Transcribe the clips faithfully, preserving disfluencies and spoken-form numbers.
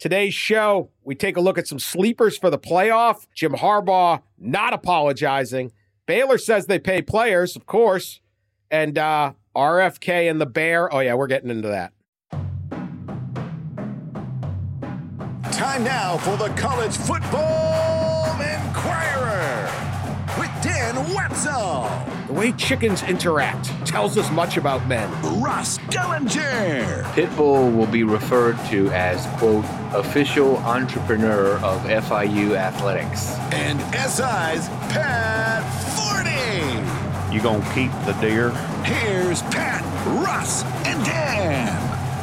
Today's show, we take a look at some sleepers for the playoff. Jim Harbaugh not apologizing. Baylor says they pay players, of course. And uh, R F K and the Bear. Oh, yeah, we're getting into that. Time now for the College Football Inquirer with Dan Wetzel. The way chickens interact tells us much about men. Ross Dellinger. Pitbull will be referred to as, quote, official entrepreneur of F I U athletics. And S I's Pat Forney. You gonna keep the deer? Here's Pat, Russ, and Dan.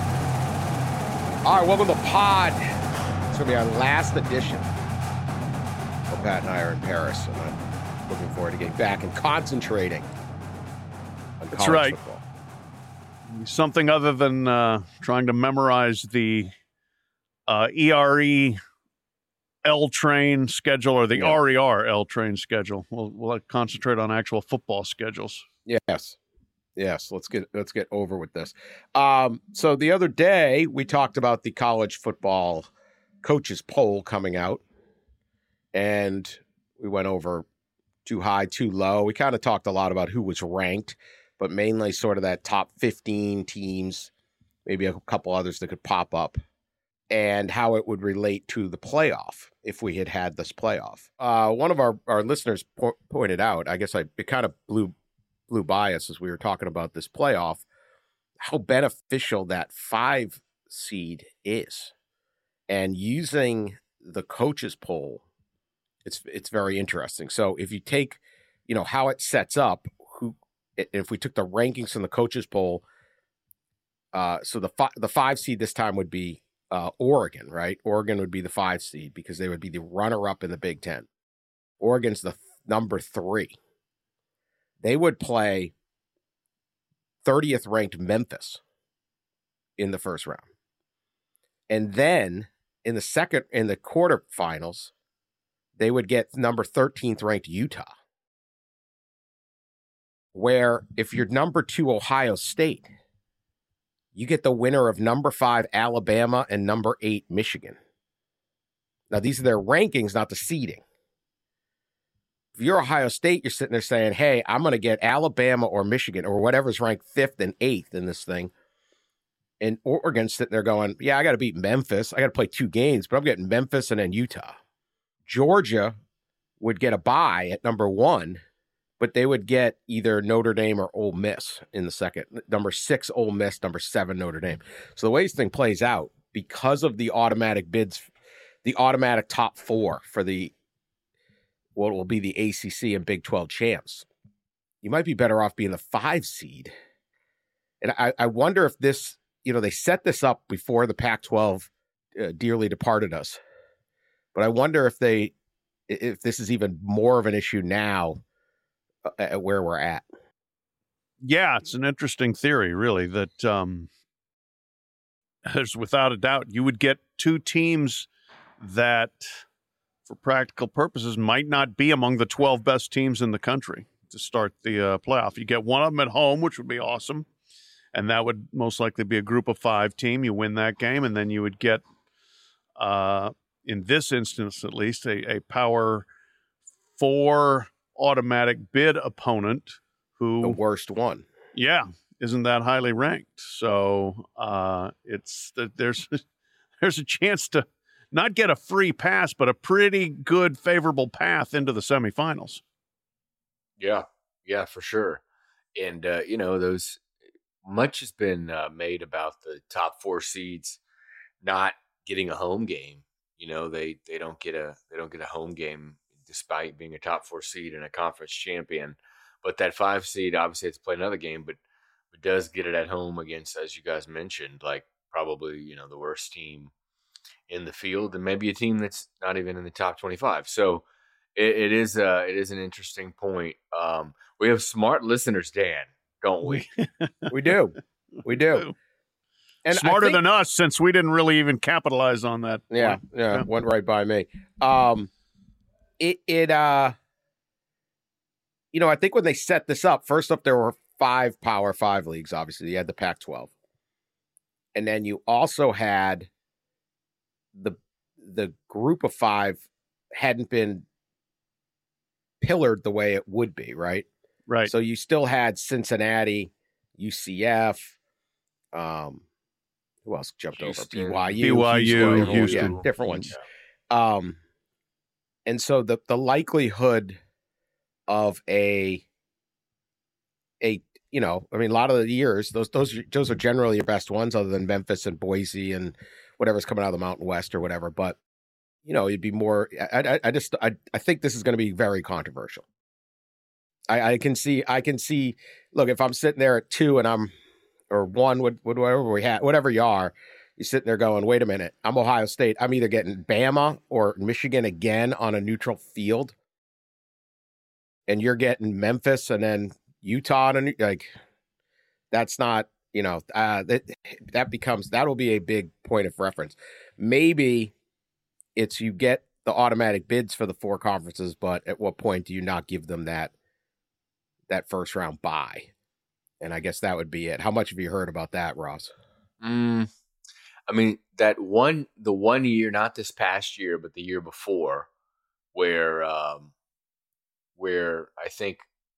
All right, welcome to the pod. It's going to be our last edition. Well, Pat and I are in Paris, and I'm looking forward to getting back and concentrating on That's college right. football. Something other than uh, trying to memorize the uh, E R E L train schedule or the Yeah. R E R L train schedule. We'll we'll concentrate on actual football schedules. Yes. Yes, let's get let's get over with this. Um, so the other day we talked about the college football coaches poll coming out, and we went over too high, too low. We kind of talked a lot about who was ranked, but mainly sort of that top fifteen teams, maybe a couple others that could pop up, and how it would relate to the playoff if we had had this playoff. Uh, one of our, our listeners po- pointed out, I guess I it kind of blew blew by us as we were talking about this playoff, how beneficial that five seed is. And using the coaches poll, it's it's very interesting. So if you take, you know, how it sets up, who if we took the rankings from the coaches poll, uh, so the fi- the five seed this time would be uh, Oregon, right? Oregon would be the five seed because they would be the runner up in the Big Ten. Oregon's the th- number three. They would play thirtieth ranked Memphis in the first round, and then in the second, in the quarterfinals, they would get number thirteenth ranked Utah. Where if you're number two Ohio State, you get the winner of number five Alabama and number eight Michigan. Now these are their rankings, not the seeding. If you're Ohio State, you're sitting there saying, hey, I'm going to get Alabama or Michigan or whatever's ranked fifth and eighth in this thing. And Oregon's sitting there going, yeah, I got to beat Memphis. I got to play two games, but I'm getting Memphis and then Utah. Georgia would get a bye at number one, but they would get either Notre Dame or Ole Miss in the second. Number six, Ole Miss. Number seven, Notre Dame. So the way this thing plays out, because of the automatic bids, the automatic top four for the what will be the A C C and Big twelve champs, you might be better off being the five seed. And I, I wonder if this, you know, they set this up before the Pac twelve uh, dearly departed us. But I wonder if they, if this is even more of an issue now uh, at where we're at. Yeah, it's an interesting theory, really, that um, there's without a doubt you would get two teams that, for practical purposes, might not be among the twelve best teams in the country to start the uh, playoff. You get one of them at home, which would be awesome. And that would most likely be a group of five team. You win that game, and then you would get, uh, in this instance at least, a, a power four automatic bid opponent who... The worst one. Yeah, isn't that highly ranked. So uh, it's there's there's a chance to not get a free pass, but a pretty good, favorable path into the semifinals. Yeah, yeah, for sure. And, uh, you know, those much has been uh, made about the top four seeds not getting a home game. You know, they, they don't get a they don't get a home game despite being a top four seed and a conference champion. But that five seed obviously has to play another game, but, but does get it at home against, as you guys mentioned, like probably, you know, the worst team in the field, and maybe a team that's not even in the top twenty-five. So it, it is uh it is an interesting point. Um, we have smart listeners, Dan, don't we? We do. We do. And smarter think, than us, since we didn't really even capitalize on that. Yeah, yeah, yeah, went right by me. Um, it it uh, you know, I think when they set this up, first up there were five Power Five leagues. Obviously, you had the Pac twelve, and then you also had the the group of five hadn't been pillared the way it would be, right? Right. So you still had Cincinnati, U C F, um, who else jumped Houston. over? B Y U, B Y U, Houston, different- Houston. yeah, different ones. Um, and so the the likelihood of a a you know, I mean, a lot of the years those those those are generally your best ones, other than Memphis and Boise and whatever's coming out of the Mountain West or whatever. But you know, it'd be more. I I, I just I I think this is going to be very controversial. I, I can see I can see. Look, if I'm sitting there at two and I'm or one, whatever we had, whatever you are, you're sitting there going, wait a minute, I'm Ohio State. I'm either getting Bama or Michigan again on a neutral field, and you're getting Memphis and then Utah on a like. That's not, you know, uh, that that becomes that'll be a big point of reference. Maybe it's you get the automatic bids for the four conferences, but at what point do you not give them that that first round bye? And I guess that would be it. How much have you heard about that, Ross? Mm, I mean, that one, the one year, not this past year, but the year before, where, um, where I think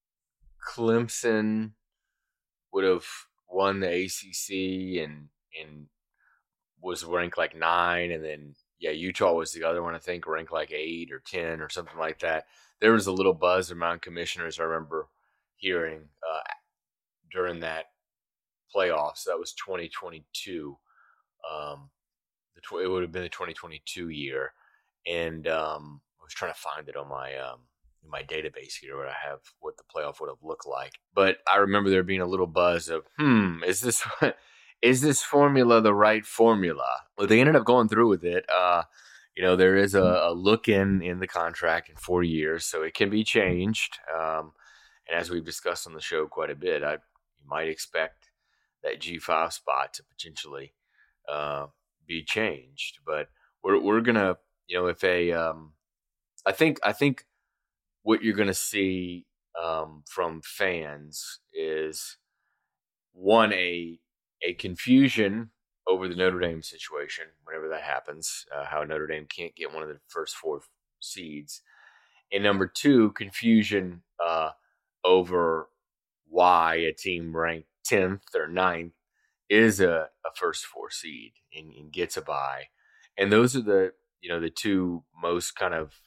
Clemson would have won the A C C and and was ranked like nine, and then yeah, Utah was the other one, I think, ranked like eight or ten or something like that. There was a little buzz around commissioners, I remember hearing uh, during that playoffs. That was twenty twenty-two. Um, the tw- it would have been the twenty twenty-two year, and um, I was trying to find it on my um, in my database here where I have what the playoff would have looked like. But I remember there being a little buzz of, hmm, is this is this formula the right formula? Well, they ended up going through with it. Uh, you know, there is a, a look in in the contract in four years, so it can be changed. Um, and as we've discussed on the show quite a bit, I you might expect that G five spot to potentially uh, be changed. But we're we're gonna, you know, if a, um, I think I think what you're gonna see um, from fans is one a a confusion over the Notre Dame situation whenever that happens, uh, how Notre Dame can't get one of the first four seeds, and number two, confusion uh, over why a team ranked tenth or ninth is a, a first four seed and, and gets a bye. And those are the, you know, the two most kind of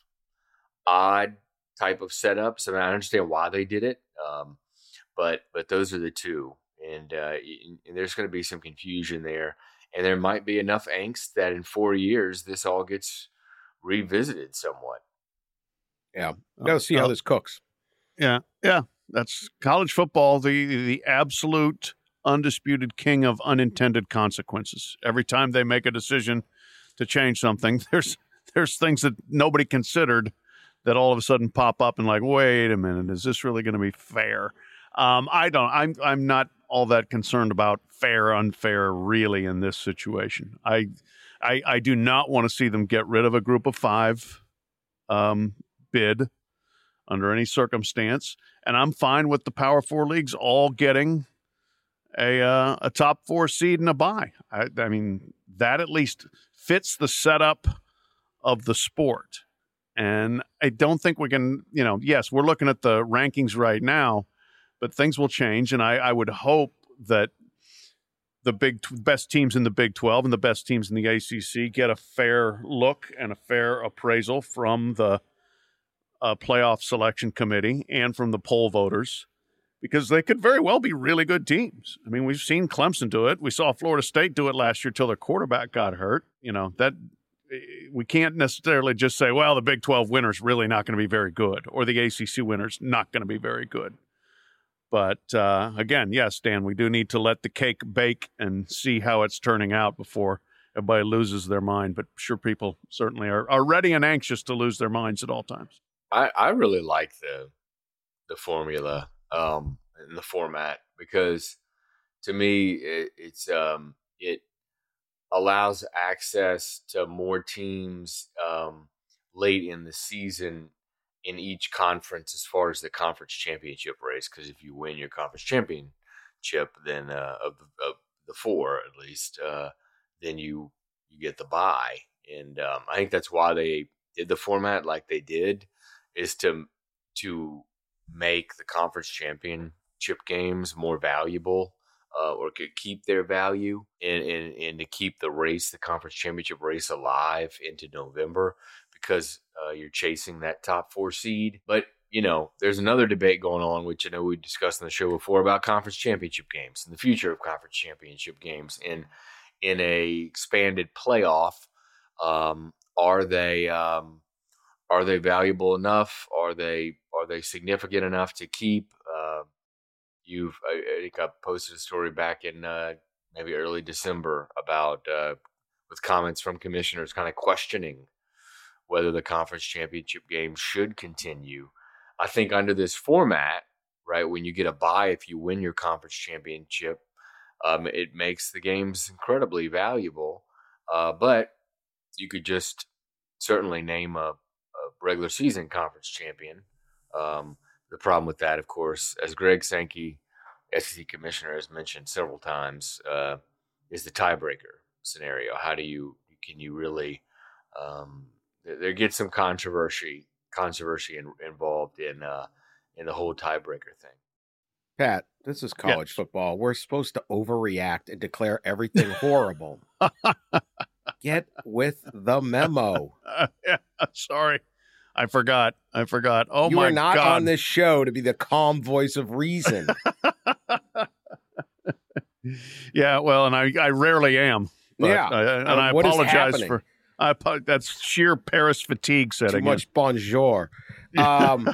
odd type of setups. I mean, I understand why they did it, um, but but those are the two. And, uh, and there's going to be some confusion there. And there might be enough angst that in four years, this all gets revisited somewhat. Yeah. Got to see how this cooks. Yeah. Yeah. That's college football, the the absolute undisputed king of unintended consequences. Every time they make a decision to change something, there's there's things that nobody considered that all of a sudden pop up and like, wait a minute, is this really going to be fair? Um, I don't. I'm I'm not all that concerned about fair, unfair, really, in this situation. I I, I do not want to see them get rid of a group of five um, bid under any circumstance, and I'm fine with the Power Four leagues all getting a uh, a top four seed and a bye. I, I mean, that at least fits the setup of the sport. And I don't think we can, you know, yes, we're looking at the rankings right now, but things will change. And I, I would hope that the big best teams in the Big twelve and the best teams in the A C C get a fair look and a fair appraisal from the uh, playoff selection committee and from the poll voters, because they could very well be really good teams. I mean, we've seen Clemson do it. We saw Florida State do it last year till their quarterback got hurt. You know, that we can't necessarily just say, well, the Big twelve winner's really not going to be very good, or the A C C winner's not going to be very good. But uh, again, yes, Dan, we do need to let the cake bake and see how it's turning out before everybody loses their mind. But sure, people certainly are, are ready and anxious to lose their minds at all times. I, I really like the the formula um, and the format, because to me it, it's um, it allows access to more teams um, late in the season in each conference as far as the conference championship race. Because if you win your conference championship, then uh, of, of the four at least, uh, then you you get the bye. And um, I think that's why they did the format like they did, is to to make the conference championship games more valuable, uh, or could keep their value, and, and, and to keep the race, the conference championship race, alive into November, because uh, you're chasing that top four seed. But, you know, there's another debate going on, which I know we discussed in the show before, about conference championship games and the future of conference championship games. And in a expanded playoff, um, are they um, are they valuable enough? Are they are they significant enough to keep? Uh, you've I, I think I posted a story back in uh, maybe early December about uh, with comments from commissioners kind of questioning whether the conference championship game should continue. I think under this format, right, when you get a bye if you win your conference championship, um, it makes the games incredibly valuable. Uh, but you could just certainly name a, a regular season conference champion. Um, the problem with that, of course, as Greg Sankey, S E C commissioner, has mentioned several times, uh, is the tiebreaker scenario. How do you can you really um, there gets some controversy controversy in, involved in uh, in the whole tiebreaker thing. Pat, this is college yes. football. We're supposed to overreact and declare everything horrible. Get with the memo. Uh, yeah, sorry. I forgot. I forgot. Oh, you my God. You are not God. on this show to be the calm voice of reason. Yeah, well, and I, I rarely am. But, yeah. Uh, and uh, I what apologize is for I, that's sheer Paris fatigue setting. Too much in. Bonjour. Um,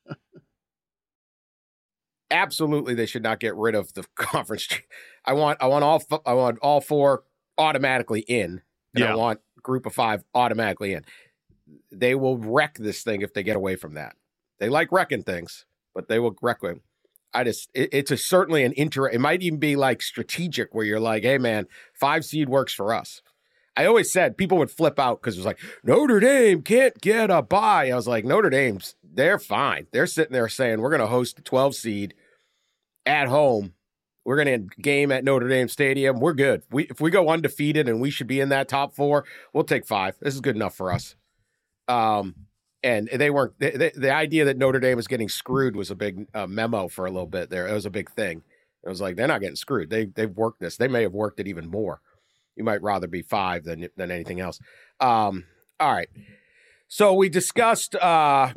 absolutely, they should not get rid of the conference. I want, I want all, I want all four automatically in, and yeah. I want group of five automatically in. They will wreck this thing if they get away from that. They like wrecking things, but they will wreck them. I just, it, it's a, certainly an inter. It might even be like strategic, where you're like, hey man, five seed works for us. I always said people would flip out because it was like, Notre Dame can't get a bye. I was like, Notre Dame's, they're fine. They're sitting there saying, we're going to host the twelve seed at home. We're going to game at Notre Dame Stadium. We're good. We If we go undefeated and we should be in that top four, we'll take five. This is good enough for us. Um, and they weren't, the, the, the idea that Notre Dame was getting screwed was a big uh, memo for a little bit there. It was a big thing. It was like, they're not getting screwed. They, they've worked this. They may have worked it even more. You might rather be five than than anything else. Um, all right. So we discussed uh,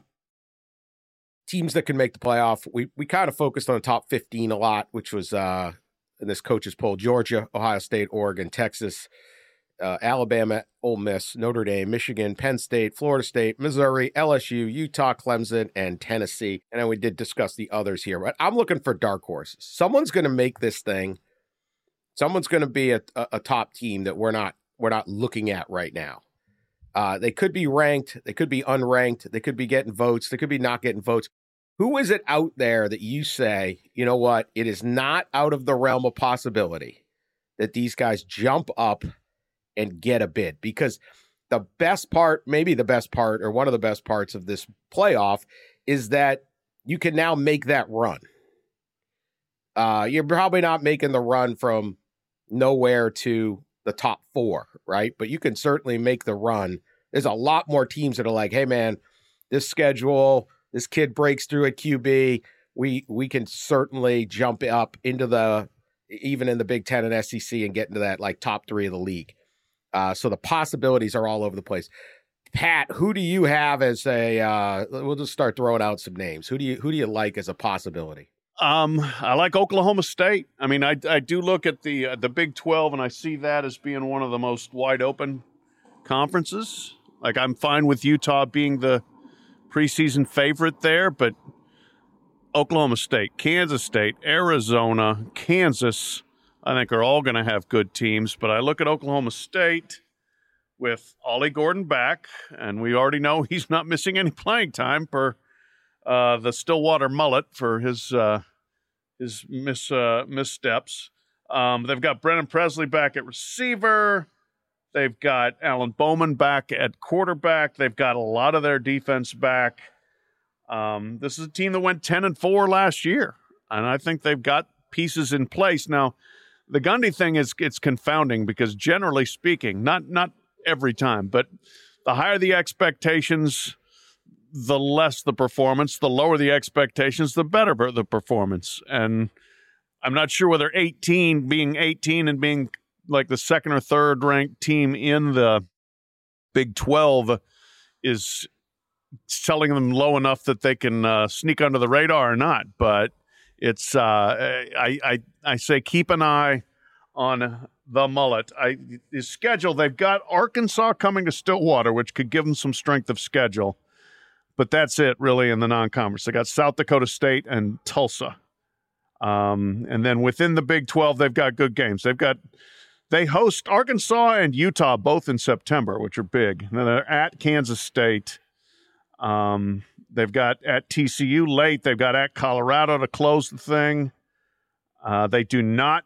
teams that can make the playoff. We we kind of focused on the top fifteen a lot, which was uh, in this coaches poll: Georgia, Ohio State, Oregon, Texas, uh, Alabama, Ole Miss, Notre Dame, Michigan, Penn State, Florida State, Missouri, L S U, Utah, Clemson, and Tennessee. And then we did discuss the others here. But I'm looking for dark horses. Someone's going to make this thing. Someone's going to be a, a, a top team that we're not we're not looking at right now. Uh, they could be ranked. They could be unranked. They could be getting votes. They could be not getting votes. Who is it out there that you say, you know what, it is not out of the realm of possibility that these guys jump up and get a bid? Because the best part, maybe the best part, or one of the best parts of this playoff is that you can now make that run. Uh, you're probably not making the run from nowhere to the top four, right? But you can certainly make the run. There's a lot more teams that are like, hey man, this schedule, this kid breaks through at Q B. We we can certainly jump up into the, even in the Big Ten and S E C, and get into that like top three of the league. Uh, so the possibilities are all over the place. Pat, who do you have as a, uh, we'll just start throwing out some names. Who do you, who do you like as a possibility? Um, I like Oklahoma State. I mean, I, I do look at the uh, the Big twelve, and I see that as being one of the most wide open conferences. Like, I'm fine with Utah being the preseason favorite there, but Oklahoma State, Kansas State, Arizona, Kansas, I think are all going to have good teams. But I look at Oklahoma State with Ollie Gordon back, and we already know he's not missing any playing time per uh, the Stillwater mullet for his uh, his mis uh, missteps. Um, they've got Brennan Presley back at receiver. They've got Alan Bowman back at quarterback. They've got a lot of their defense back. Um, this is a team that went ten and four last year, and I think they've got pieces in place. Now, the Gundy thing is it's confounding because generally speaking, not not every time. But the higher the expectations, the less the performance. The lower the expectations, the better the performance. And I'm not sure whether eighteen, being eighteen and being like the second or third ranked team in the Big twelve is selling them low enough that they can uh, sneak under the radar or not. But it's uh, I, I I say keep an eye on the mullet. I his schedule. They've got Arkansas coming to Stillwater, which could give them some strength of schedule. But that's it, really, in the non-conference. They got South Dakota State and Tulsa. Um, and then within the Big twelve, they've got good games. They've got they host Arkansas and Utah both in September, which are big. And then they're at Kansas State. Um, they've got at T C U late. They've got at Colorado to close the thing. Uh, they do not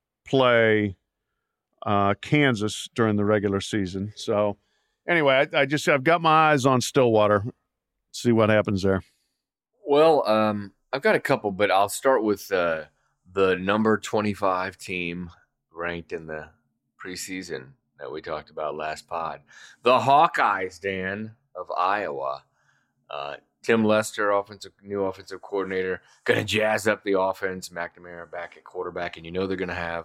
play uh, Kansas during the regular season. So anyway, I, I just I've got my eyes on Stillwater. See what happens there. Well, um, I've got a couple, but I'll start with uh, the number twenty-five team ranked in the preseason that we talked about last pod. The Hawkeyes, Dan, of Iowa. Uh, Tim Lester, offensive new offensive coordinator, going to jazz up the offense. McNamara back at quarterback, and you know they're going to have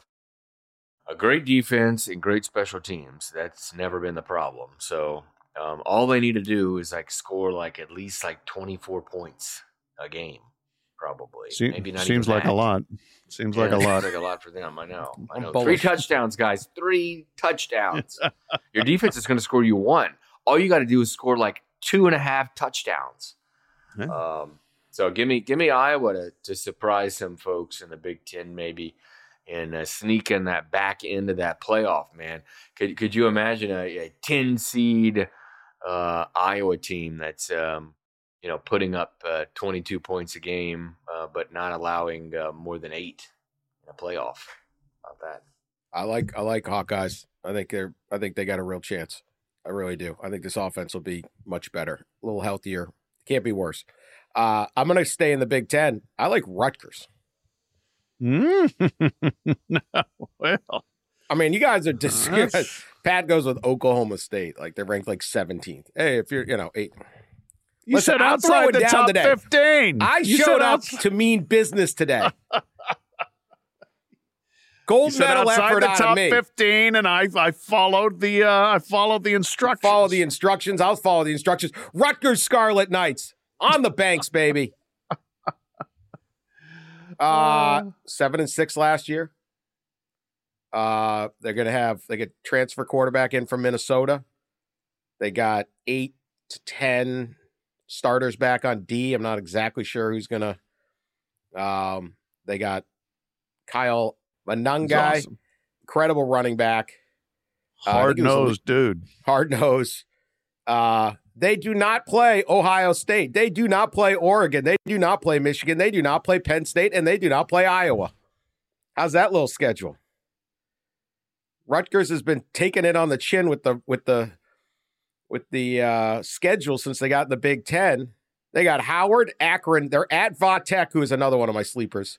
a great defense and great special teams. That's never been the problem. So um, all they need to do is like score like at least like twenty-four points a game, probably. Se- Maybe not. Seems even like that. a lot. Seems Yeah, like a lot. Seems like a lot for them. I know. I I'm know. bullish. Three touchdowns, guys. Three touchdowns. Your defense is going to score you one. All you got to do is score like two and a half touchdowns. Yeah. Um, so give me give me Iowa to, to surprise some folks in the Big Ten maybe, and uh, sneak in that back end of that playoff. Man, could could you imagine a, a ten seed uh, Iowa team that's um, you know putting up uh, twenty-two points a game, uh, but not allowing uh, more than eight in a playoff? How about that? I like I like Hawkeyes. I think they're I think they got a real chance. I really do. I think this offense will be much better, a little healthier. Can't be worse. Uh, I'm going to stay in the Big Ten. I like Rutgers. Mm. No, well, I mean, you guys are dis- That's- Pat goes with Oklahoma State, like they're ranked like seventeenth. Hey, if you're, you know, eight. you Listen, said I'm outside throwing the down top today. fifteen. I You showed said up outs- to mean business today. You Gold said medal outside effort the out top of me. fifteen, and I I followed the uh, I followed the instructions. Follow the instructions. I'll follow the instructions. Rutgers Scarlet Knights on the banks, baby. Uh, seven and six last year. Uh, they're gonna have they get transfer quarterback in from Minnesota. They got eight to ten starters back on D. I'm not exactly sure who's gonna. Um, they got Kyle Manungai, That's awesome. incredible running back, Uh, I think Hard it was a nosed dude. hard nose. Uh, they do not play Ohio State. They do not play Oregon. They do not play Michigan. They do not play Penn State, and they do not play Iowa. How's that little schedule? Rutgers has been taking it on the chin with the with the with the uh, schedule since they got in the Big Ten. They got Howard, Akron. They're at Va Tech, who is another one of my sleepers.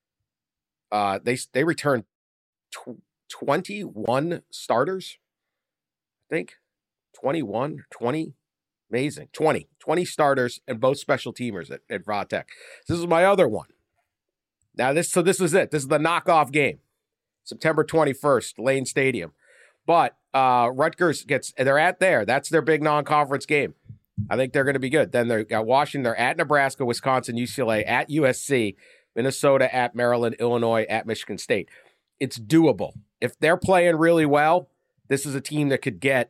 Uh, they they returned tw- twenty-one starters, I think. twenty-one, twenty. Amazing. twenty. twenty starters and both special teamers at, at Va Tech. This is my other one. Now, this so this is it. This is the knockoff game. September twenty-first, Lane Stadium. But uh, Rutgers gets, they're at there. That's their big non-conference game. I think they're going to be good. Then they've got Washington. They're at Nebraska, Wisconsin, U C L A, at U S C, Minnesota, at Maryland, Illinois, at Michigan State. It's doable. If they're playing really well, this is a team that could get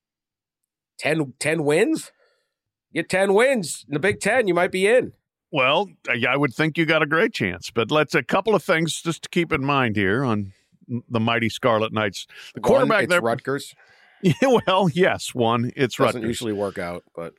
ten, ten wins. Get ten wins in the Big Ten, you might be in. Well, I I would think you got a great chance, but let's a couple of things just to keep in mind here on the mighty Scarlet Knights. The One, quarterback it's there, Rutgers. Yeah, well, yes, one, it's Doesn't Rutgers. usually work out, but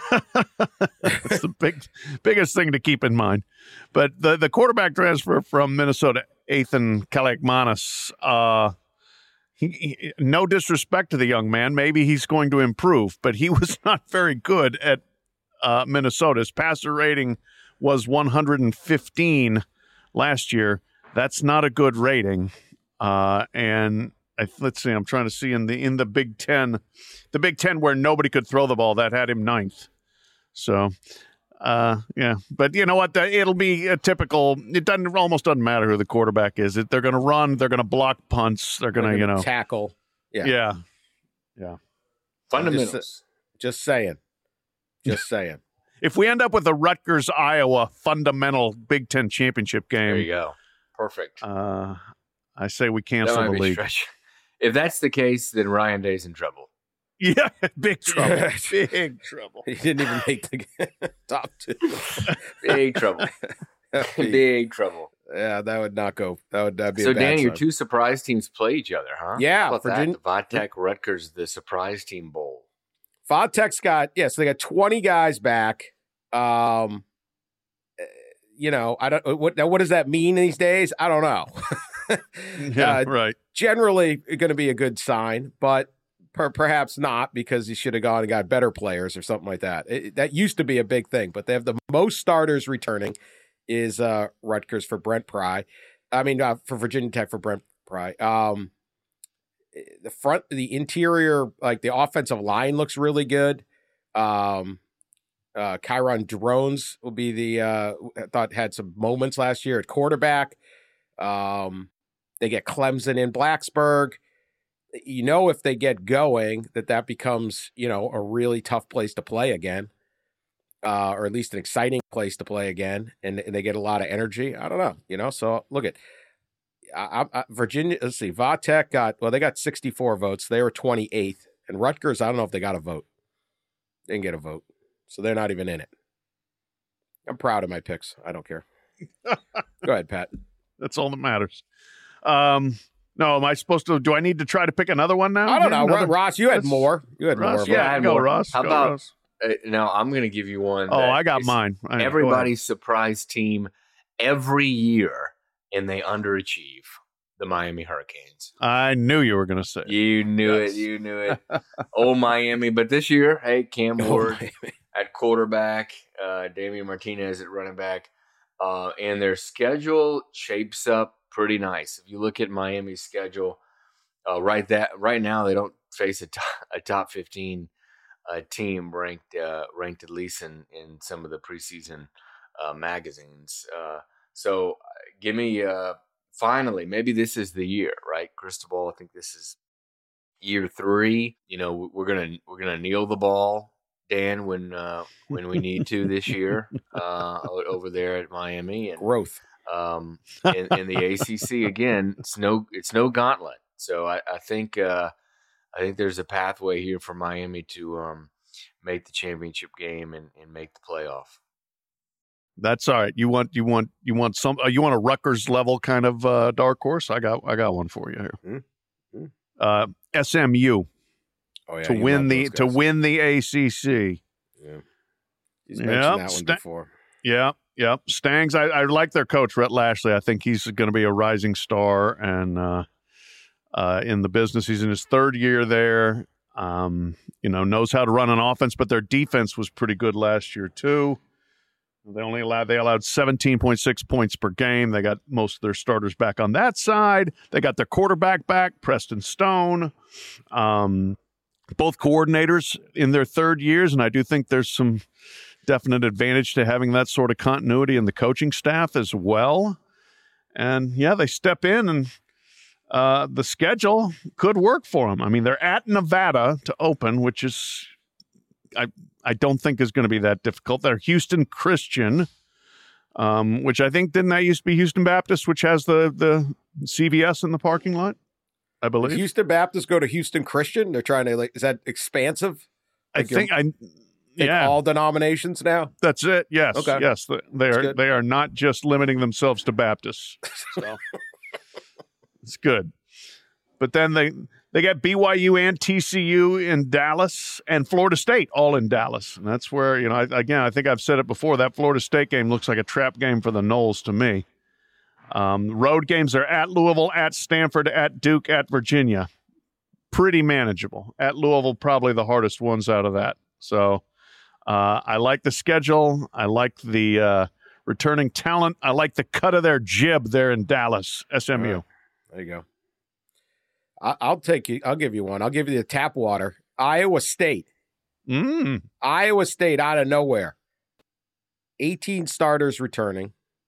That's the big, biggest thing to keep in mind. But the, the quarterback transfer from Minnesota, Ethan Kalekmanis, uh, he, he, no disrespect to the young man, maybe he's going to improve, but he was not very good at uh, Minnesota. His passer rating was one hundred fifteen last year. That's not a good rating. Uh, and I, let's see. I'm trying to see in the in the Big Ten, the Big Ten where nobody could throw the ball. That had him ninth. So, uh, yeah. But you know what? It'll be a typical. It doesn't it almost doesn't matter who the quarterback is. They're going to run. They're going to block punts. They're going to you know tackle. Yeah. Yeah. Yeah. Fundamentals. Just, just saying. Just saying. If we end up with a Rutgers Iowa fundamental Big Ten championship game, There you go. Perfect. Uh, I say we That cancel might the be a league. stretch. If that's the case, then Ryan Day's in trouble. Yeah, big trouble. Big trouble. He didn't even make the top two. Big trouble. Big trouble. Yeah, that would not go. That would that'd be So, a bad Dan, your sign. two surprise teams play each other, huh? Yeah, How about Virginia- that? The Vatech Rutgers, the surprise team bowl. Vodtek's got yeah, so they got twenty guys back. Um, eh, you know, I don't what now. What does that mean these days? I don't know. Yeah, Uh, right. Generally, going to be a good sign, but per- perhaps not because he should have gone and got better players or something like that. It, that used to be a big thing, but they have the most starters returning is uh, Rutgers for Brent Pry. I mean, uh, for Virginia Tech for Brent Pry. Um, the front, the interior, like the offensive line looks really good. Um, uh, Chiron Drones will be the, uh, I thought had some moments last year at quarterback. Um, they get Clemson in Blacksburg. You know, if they get going, that that becomes, you know, a really tough place to play again, uh, or at least an exciting place to play again. And, and they get a lot of energy. I don't know, you know, so look at I, I, Virginia. Let's see. Vatech got, well, they got sixty-four votes. They were twenty-eighth. And Rutgers, I don't know if they got a vote. They didn't get a vote. So they're not even in it. I'm proud of my picks. I don't care. Go ahead, Pat. That's all that matters. Um, no, am I supposed to? Do I need to try to pick another one now? I don't know. Another- Ross, you had Let's- more. You had Ross, more. yeah, I had go, more. Ross. How go, about- Ross. Uh, now, I'm going to give you one. Oh, that I got is mine. I- go ahead. Everybody's surprise team every year, and they underachieve. The Miami Hurricanes. I knew you were going to say it. You knew Yes. it. You knew it. Oh, Miami. But this year, hey, Cam Oh, Ward Miami. at quarterback, uh, Damian Martinez at running back. Uh, and their schedule shapes up pretty nice. If you look at Miami's schedule, uh, right that right now they don't face a top, a top fifteen uh, team ranked uh, ranked at least in, in some of the preseason uh, magazines. Uh, so uh, give me uh, finally, maybe this is the year, right? Cristobal, I think this is year three. You know, we're gonna we're gonna kneel the ball, Dan, when uh, when we need to this year uh, over there at Miami, and Growth. um, in, in the A C C again. It's no it's no gauntlet. So I, I think uh, I think there's a pathway here for Miami to um, make the championship game and, and make the playoff. That's all right. You want you want you want some uh, you want a Rutgers level kind of uh, dark horse? I got I got one for you here. Hmm. Uh, S M U Oh, yeah, to you win love the those to guys. win the A C C. Yeah. He's Yep, mentioned that one sta- before. Yeah, yeah. Stangs, I, I like their coach, Rhett Lashley. I think he's going to be a rising star and uh, uh, in the business. He's in his third year there. Um, you know, knows how to run an offense, but their defense was pretty good last year too. They only allowed they allowed seventeen point six points per game. They got most of their starters back on that side. They got their quarterback back, Preston Stone. Um, both coordinators in their third years, and I do think there's some definite advantage to having that sort of continuity in the coaching staff as well. And yeah, they step in and uh, the schedule could work for them. I mean, they're at Nevada to open, which is, I I don't think is going to be that difficult. They're Houston Christian, um, which I think, didn't that used to be Houston Baptist, which has the, the C V S in the parking lot, I Did believe. Houston Baptist go to Houston Christian? They're trying to, like, is that expansive? I Like, think I, Take yeah, all denominations now? that's it. Yes, Okay. yes, they That's are. good. They are not just limiting themselves to Baptists. So it's good. But then they they got B Y U and T C U in Dallas and Florida State all in Dallas, and that's where, you know, I, again, I think I've said it before. That Florida State game looks like a trap game for the Noles to me. Um, road games are at Louisville, at Stanford, at Duke, at Virginia. Pretty manageable. At Louisville, probably the hardest ones out of that. So uh, I like the schedule. I like the uh, returning talent. I like the cut of their jib there in Dallas, S M U. There you go. I, I'll take you. I'll give you one. I'll give you the tap water. Iowa State. Mm. Iowa State out of nowhere. eighteen starters returning.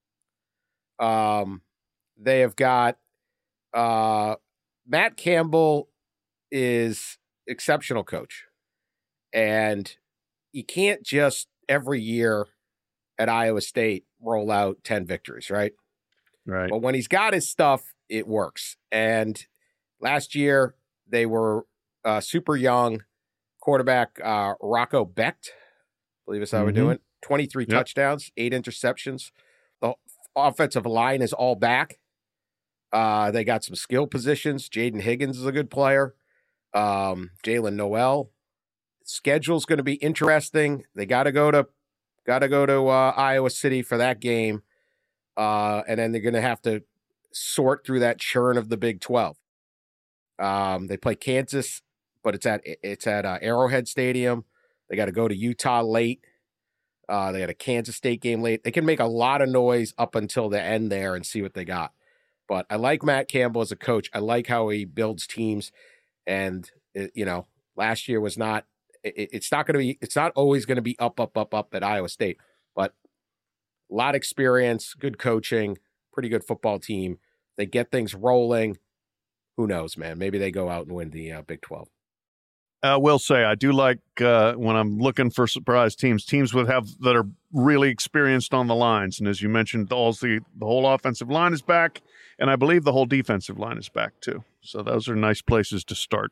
Um, they have got uh, Matt Campbell is exceptional coach, and you can't just every year at Iowa State roll out ten victories, right? Right. But when he's got his stuff, it works. And last year they were uh, super young quarterback uh, Rocco Becht, I believe is how Mm-hmm. we're doing. twenty-three Yep. touchdowns, eight interceptions. The offensive line is all back. Uh, they got some skill positions. Jaden Higgins is a good player. Um, Jalen Noel. Schedule's going to be interesting. They got to go to got to go to uh, Iowa City for that game, uh, and then they're going to have to sort through that churn of the Big twelve. Um, they play Kansas, but it's at it's at uh, Arrowhead Stadium. They got to go to Utah late. Uh, they got a Kansas State game late. They can make a lot of noise up until the end there and see what they got. But I like Matt Campbell as a coach. I like how he builds teams. And, it, you know, last year was not, it, it's not going to be, it's not always going to be up, up, up, up at Iowa State. But a lot of experience, good coaching, pretty good football team. They get things rolling. Who knows, man? Maybe they go out and win the uh, Big twelve. I will say I do like uh, when I'm looking for surprise teams, teams would have that are really experienced on the lines. And as you mentioned, all the the whole offensive line is back, and I believe the whole defensive line is back too. So those are nice places to start.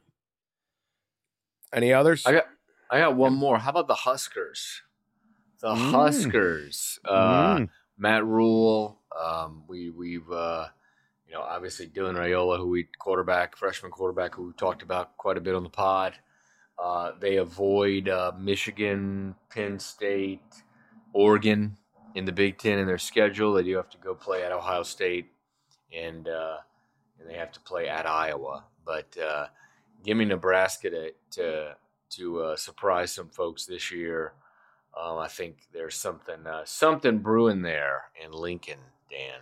Any others? I got I got one more. How about the Huskers? The Mm. Huskers. Uh, Mm. Matt Rule. Um, we we've uh, you know obviously Dylan Raiola, who we quarterback, freshman quarterback, who we talked about quite a bit on the pod. Uh, they avoid uh, Michigan, Penn State, Oregon in the Big Ten in their schedule. They do have to go play at Ohio State, and uh, and they have to play at Iowa. But uh, give me Nebraska to to to uh, surprise some folks this year. Um, I think there's something uh, something brewing there in Lincoln, Dan.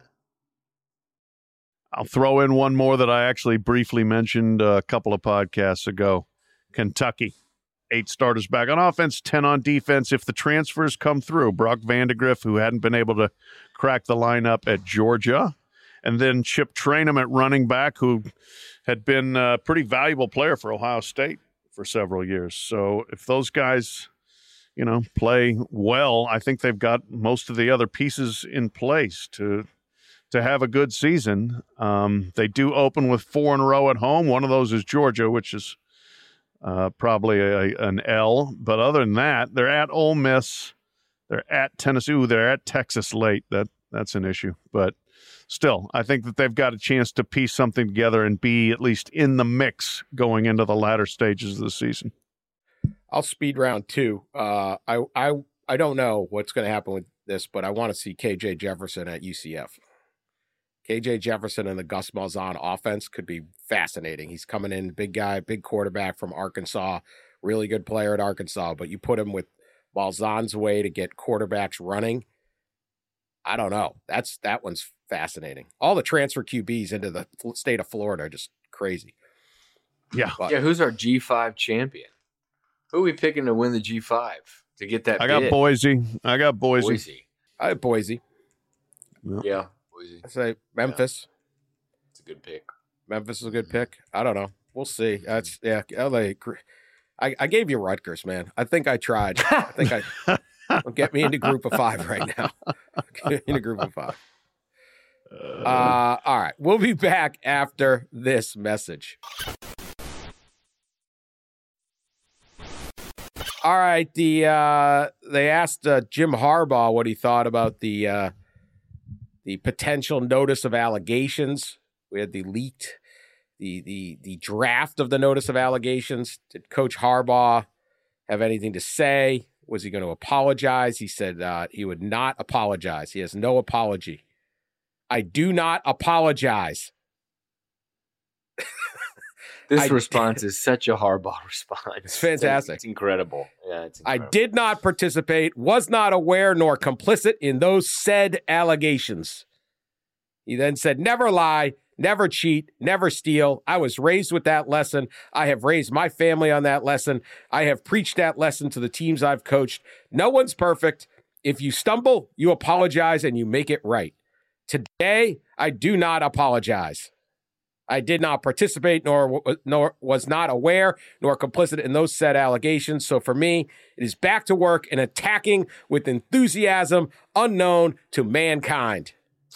I'll throw in one more that I actually briefly mentioned a couple of podcasts ago. Kentucky, eight starters back on offense, ten on defense. If the transfers come through, Brock Vandegrift, who hadn't been able to crack the lineup at Georgia, and then Chip Trainum at running back, who had been a pretty valuable player for Ohio State for several years. So if those guys, you know, play well, I think they've got most of the other pieces in place to to have a good season. Um, they do open with four in a row at home. One of those is Georgia, which is Uh, probably a, an L, but other than that, they're at Ole Miss, they're at Tennessee, Ooh, they're at Texas late. That that's an issue, but still, I think that they've got a chance to piece something together and be at least in the mix going into the latter stages of the season. I'll speed round two. Uh, I I I don't know what's going to happen with this, but I want to see K J Jefferson at U C F. K J Jefferson and the Gus Malzahn offense could be fascinating. He's coming in, big guy, big quarterback from Arkansas, really good player at Arkansas, but you put him with Malzahn's way to get quarterbacks running. I don't know. That's that one's fascinating. All the transfer Q Bs into the state of Florida are just crazy. Yeah. But, Yeah, who's our G five champion? Who are we picking to win the G five to get that I got bid? Boise. I got Boise. Boise. I have Boise. Yeah, Boise. I say Memphis. It's a good pick. Memphis is a good pick. I don't know. We'll see. That's yeah. L A. I, I gave you Rutgers, man. I think I tried. I think I don't get me into group of five right now. Get me into group of five. Uh, all right. We'll be back after this message. All right. The uh, they asked uh, Jim Harbaugh what he thought about the uh, the potential notice of allegations. We had the leaked, the the the draft of the notice of allegations. Did Coach Harbaugh have anything to say? Was he going to apologize? He said uh, he would not apologize. He has no apology. I do not apologize. This I- response is such a Harbaugh response. It's fantastic. It's incredible. Yeah, it's I incredible. did not participate, was not aware nor complicit in those said allegations. He then said, never lie, never cheat, never steal. I was raised with that lesson. I have raised my family on that lesson. I have preached that lesson to the teams I've coached. No one's perfect. If you stumble, you apologize and you make it right. Today, I do not apologize. I did not participate, nor, nor was not aware, nor complicit in those said allegations. So for me, it is back to work and attacking with enthusiasm unknown to mankind.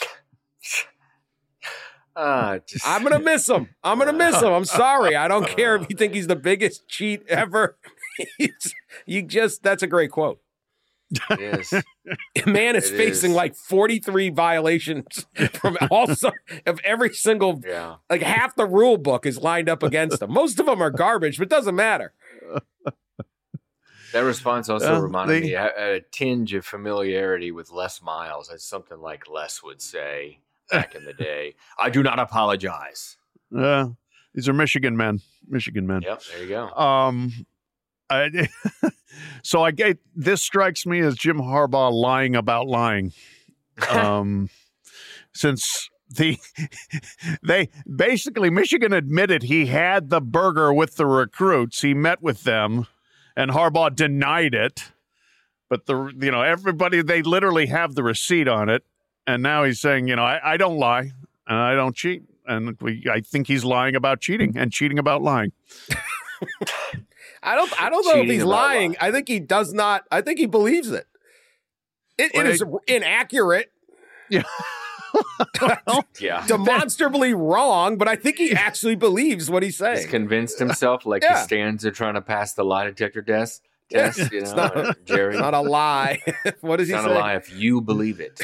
Uh, just, I'm going to miss him. I'm going to miss him. I'm sorry. I don't care if you think he's the biggest cheat ever. He's, you just, that's a great quote. Yes. Man is It facing is. like forty-three violations from also of every single, Yeah. like half the rule book is lined up against him. Most of them are garbage, but it doesn't matter. That response also Well, reminded they- me, I had a tinge of familiarity with Les Miles. That's something like Les would say back in the day. I do not apologize. Uh, these are Michigan men. Michigan men. Yep, there you go. Um, I, so I get this strikes me as Jim Harbaugh lying about lying. Um, since the they basically Michigan admitted he had the burger with the recruits. He met with them, and Harbaugh denied it. But the you know everybody they literally have the receipt on it, and now he's saying you know I, I don't lie and I don't cheat, and we I think he's lying about cheating and cheating about lying. I don't. I don't know if Cheating he's about lying. lying. I think he does not. I think he believes it. It, it Well, is inaccurate, Yeah. Yeah. demonstrably wrong, but I think he actually believes what he's He's saying. convinced himself like Yeah. Costanza trying to pass the lie detector test. Yeah. Test, you It's know, not- or Jerry. It's not a lie. What does It's he not say? a lie if you believe it.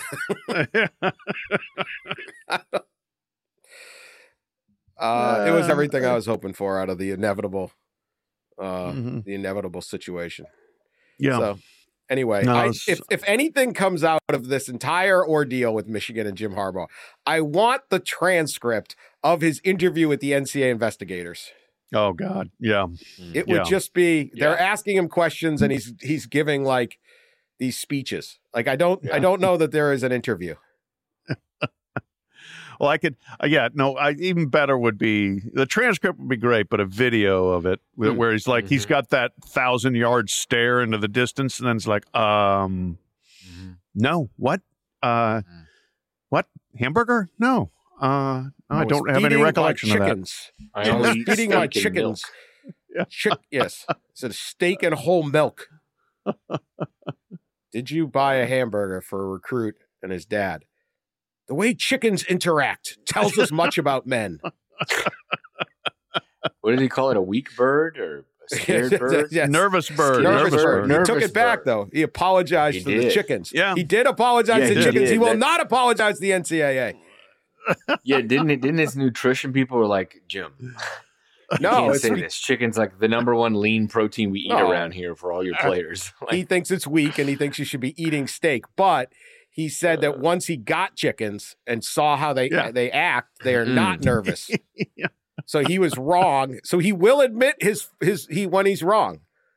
Uh, it was everything I was hoping for out of the inevitable, uh, Mhm. the inevitable situation. Yeah. So, anyway, No, I, it's- if if anything comes out of this entire ordeal with Michigan and Jim Harbaugh, I want the transcript of his interview with the N C A A investigators. Oh God. Yeah. It Yeah. would just be they're Yeah. asking him questions and he's he's giving like these speeches. Like I don't I Yeah. don't know that there is an interview. Well, I could, uh, yeah, no, I, even better would be the transcript would be great, but a video of it where, Mm. where he's like, he's Mhm. got that thousand yard stare into the distance, and then it's like, um, Mhm. no, what, uh, Mm. what hamburger? No, uh, I was don't have any feeding my recollection of that. chickens. I He was only eat feeding my steak and chickens. milk. Chick, yes. It's a steak and whole milk. Did you buy a hamburger for a recruit and his dad? The way chickens interact tells us much about men. What did he call it? A weak bird or a scared bird? Yes. Nervous bird, Nervous, nervous, bird. bird. He Nervous took it back, bird. though. He apologized He to the did. chickens. Yeah. He did apologize Yeah, to the he chickens. did. He will That- not apologize to the N C A A. Yeah, didn't it? Didn't his nutrition people were like, Jim, you No, can't it's say be- this. Chicken's like the number one lean protein we eat No. around here for all your players. Like, he thinks it's weak and he thinks you should be eating steak. But he said that once he got chickens and saw how they Yeah. they act, they are Mm. not nervous. Yeah. So he was wrong. So he will admit his his he when he's wrong.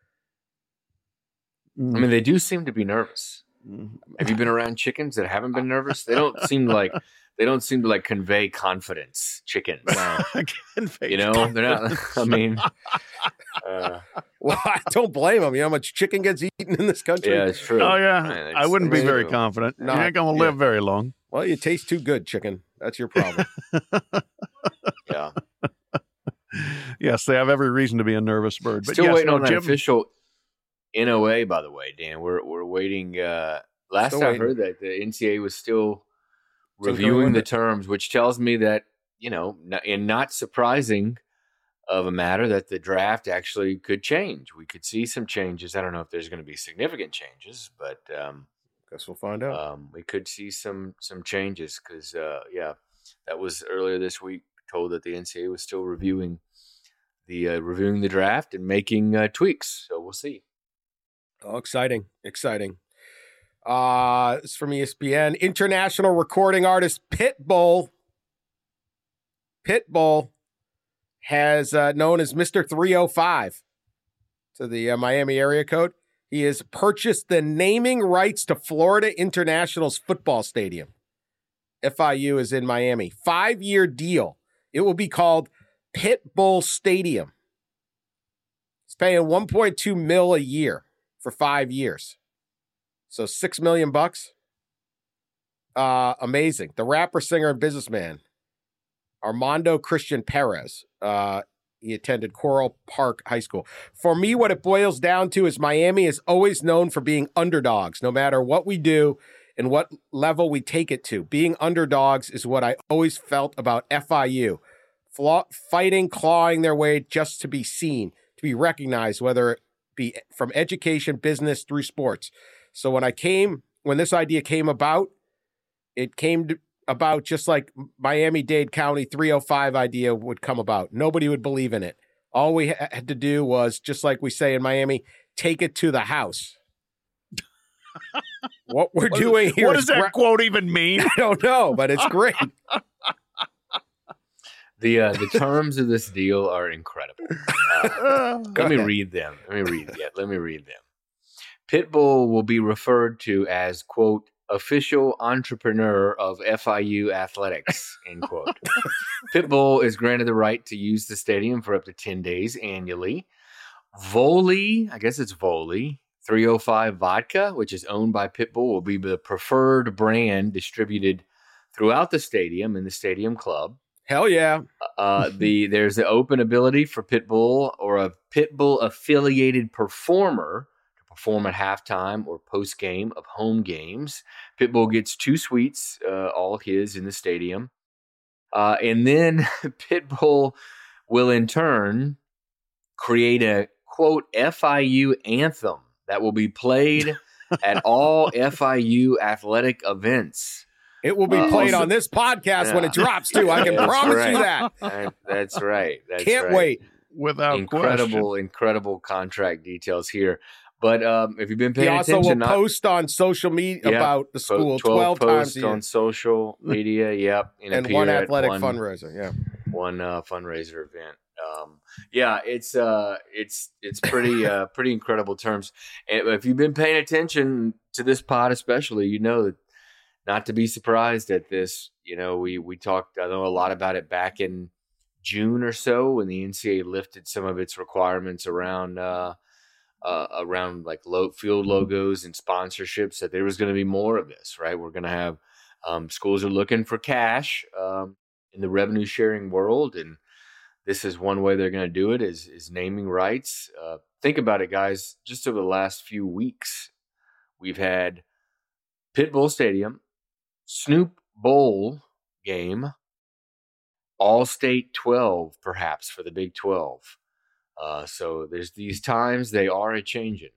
I mean, they do seem to be nervous. Mm. Have you been around chickens that haven't been nervous? They don't seem like they don't seem to like convey confidence. Chickens, you know, they're not. I mean, uh, Well, I don't blame him. You know how much chicken gets eaten in this country? yeah, it's true. Oh yeah, Man, I it's- wouldn't be it's very true. confident. No, you ain't gonna live very long. Well, you taste too good, chicken. That's your problem. Yeah, Yes, they have every reason to be a nervous bird. But still yes, waiting no, on that Jim, official N O A. By the way, Dan, we're we're waiting. Uh, last Still I waiting. heard that the N C A A was still Still going reviewing with the it. terms, which tells me that you know, n- and not surprising of a matter that the draft actually could change. We could see some changes. I don't know if there's going to be significant changes, but um, Guess we'll find out. um, we could see some some changes because uh, yeah, that was earlier this week. Told that the N C A A was still reviewing the uh, reviewing the draft and making uh, tweaks. So we'll see. Oh, exciting. Exciting. Uh, it's from E S P N. International recording artist Pitbull. Pitbull has uh, known as Mister three oh five to the uh, Miami area code. He has purchased the naming rights to Florida International's football stadium. F I U is in Miami. Five-year deal It will be called Pit Bull Stadium. It's paying one point two mil a year for five years. So six million bucks. Uh, amazing. The rapper, singer, and businessman, Armando Christian Perez. Uh, he attended Coral Park High School. For me, what it boils down to is Miami is always known for being underdogs, no matter what we do and what level we take it to. Being underdogs is what I always felt about F I U. Flaw- fighting, clawing their way just to be seen, to be recognized, whether it be from education, business, through sports. So when I came, when this idea came about, it came to, about just like Miami-Dade County three oh five idea would come about. Nobody would believe in it. All we ha- had to do was, just like we say in Miami, take it to the house. What we're what doing is, here What is does that gra- quote even mean? I don't know, but it's great. The uh, the terms of this deal are incredible. Uh, let me ahead. read them. Let me read yeah, Let me read them. Pitbull will be referred to as, quote, official entrepreneur of F I U athletics, end quote. Pitbull is granted the right to use the stadium for up to ten days annually. Voli, I guess it's Voli, three oh five vodka, which is owned by Pitbull, will be the preferred brand distributed throughout the stadium in the stadium club. Hell yeah. Uh, the there's the open ability for Pitbull or a Pitbull affiliated performer to perform at halftime or post game of home games. Pitbull gets two suites, uh, all his in the stadium, uh, and then Pitbull will in turn create a, quote, F I U anthem that will be played at all F I U athletic events. It will be Uh, played also- on this podcast when Yeah. it drops, too. I can That's promise right. you that. That- that's right. That's Can't right. wait. Without incredible, question. incredible contract details here. But um, if you've been He paying also will attention, not post on social media Yeah. about the school twelve twelve times posts a year. on social media. Yep, and, And appear one at athletic one, fundraiser. Yeah. one uh, fundraiser event. Um, yeah, it's uh, it's it's pretty uh, pretty incredible terms. And if you've been paying attention to this pod, especially, you know that not to be surprised at this. You know, we we talked I know a lot about it back in June or so when the N C double A lifted some of its requirements around uh, uh, around like low field logos and sponsorships. That there was going to be more of this. Right, we're going to have um, schools are looking for cash um, in the revenue sharing world, and this is one way they're going to do it is is naming rights. Uh, think about it, guys. Just over the last few weeks, we've had Pitbull Stadium, Snoop Bowl game, All-State twelve, perhaps, for the Big twelve. Uh, so there's these times, they are a-changing.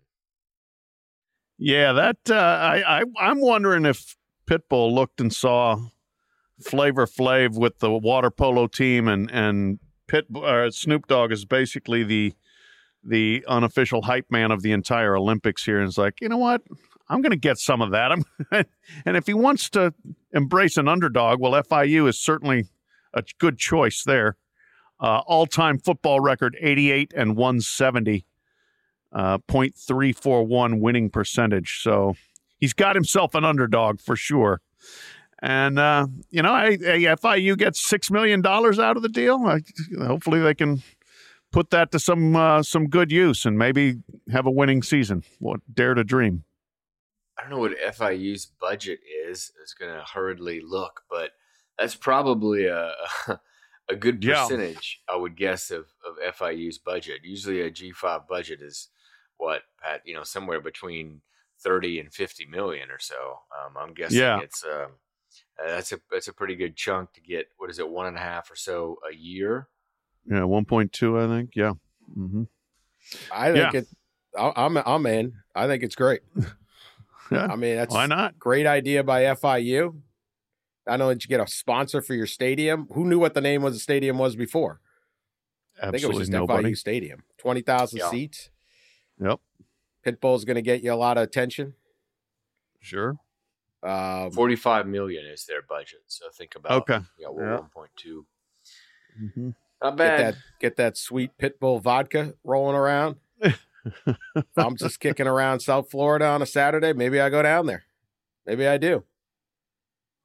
Yeah, that uh, I, I I'm wondering if Pitbull looked and saw Flavor Flav with the water polo team, and and Pit uh, Snoop Dogg is basically the the unofficial hype man of the entire Olympics here, and it's like, you know what, I'm going to get some of that. I'm, and if he wants to embrace an underdog, well, F I U is certainly a good choice there. Uh, all-time football record, eighty-eight and one seventy. Uh, point three four one winning percentage. So he's got himself an underdog for sure. And, uh, you know, I, I, F I U gets six million dollars out of the deal. I, hopefully they can put that to some uh, some good use and maybe have a winning season. What dare to dream. I don't know what F I U's budget is. It's going to hurriedly look, but that's probably a a good Yeah. percentage, I would guess, of, of F I U's budget. Usually a G five budget is what, Pat, you know, somewhere between thirty and fifty million or so. Um, I'm guessing Yeah. it's um, uh, that's a that's a pretty good chunk to get. What is it, one and a half or so a year? Yeah, one point two, I think. Yeah. Mm-hmm. I think Yeah. it, I- I'm, I'm in. I think it's great. Yeah. I mean, that's Why not? great idea by F I U. Not only did you get a sponsor for your stadium, who knew what the name of the stadium was before? I think it was Absolutely just F I nobody. U Stadium. twenty thousand Yeah. seats. Yep. Pitbull's going to get you a lot of attention. Sure. Um, Forty-five million is their budget. So think about Okay. yeah, well, Yeah. one point two. Mm-hmm. Not get bad. that get that sweet Pitbull vodka rolling around. If I'm just kicking around South Florida on a Saturday, maybe I go down there. Maybe I do.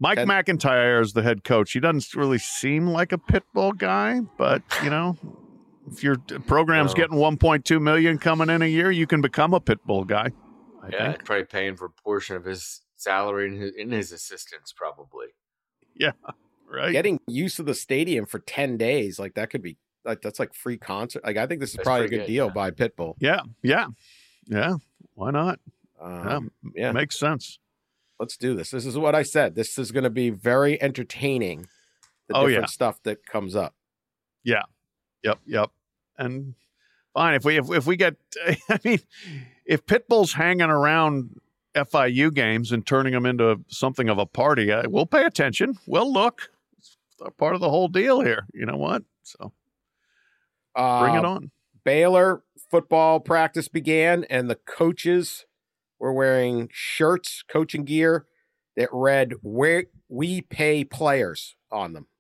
Mike And- McIntyre is the head coach. He doesn't really seem like a pit bull guy, but you know, if your program's No. getting one point two million coming in a year, you can become a pit bull guy. I yeah, think. probably paying for a portion of his salary and his, and his assistants, probably. Right. Getting used to the stadium for ten days, like that could be like that's like free concert. Like I think this is That's probably a pretty good good, deal yeah. by Pitbull. Yeah. Yeah. Yeah. Why not? Um, Yeah. yeah, Makes sense. let's do this. This is what I said. This is going to be very entertaining. The Oh, different yeah. stuff that comes up. Yep. Yep. And fine if we if, if we get I mean if Pitbull's hanging around F I U games and turning them into something of a party, uh, we'll pay attention. We'll look. It's part of the whole deal here. You know what? So bring it Uh, on. Baylor football practice began, and the coaches were wearing shirts, coaching gear that read "Where we pay players" on them.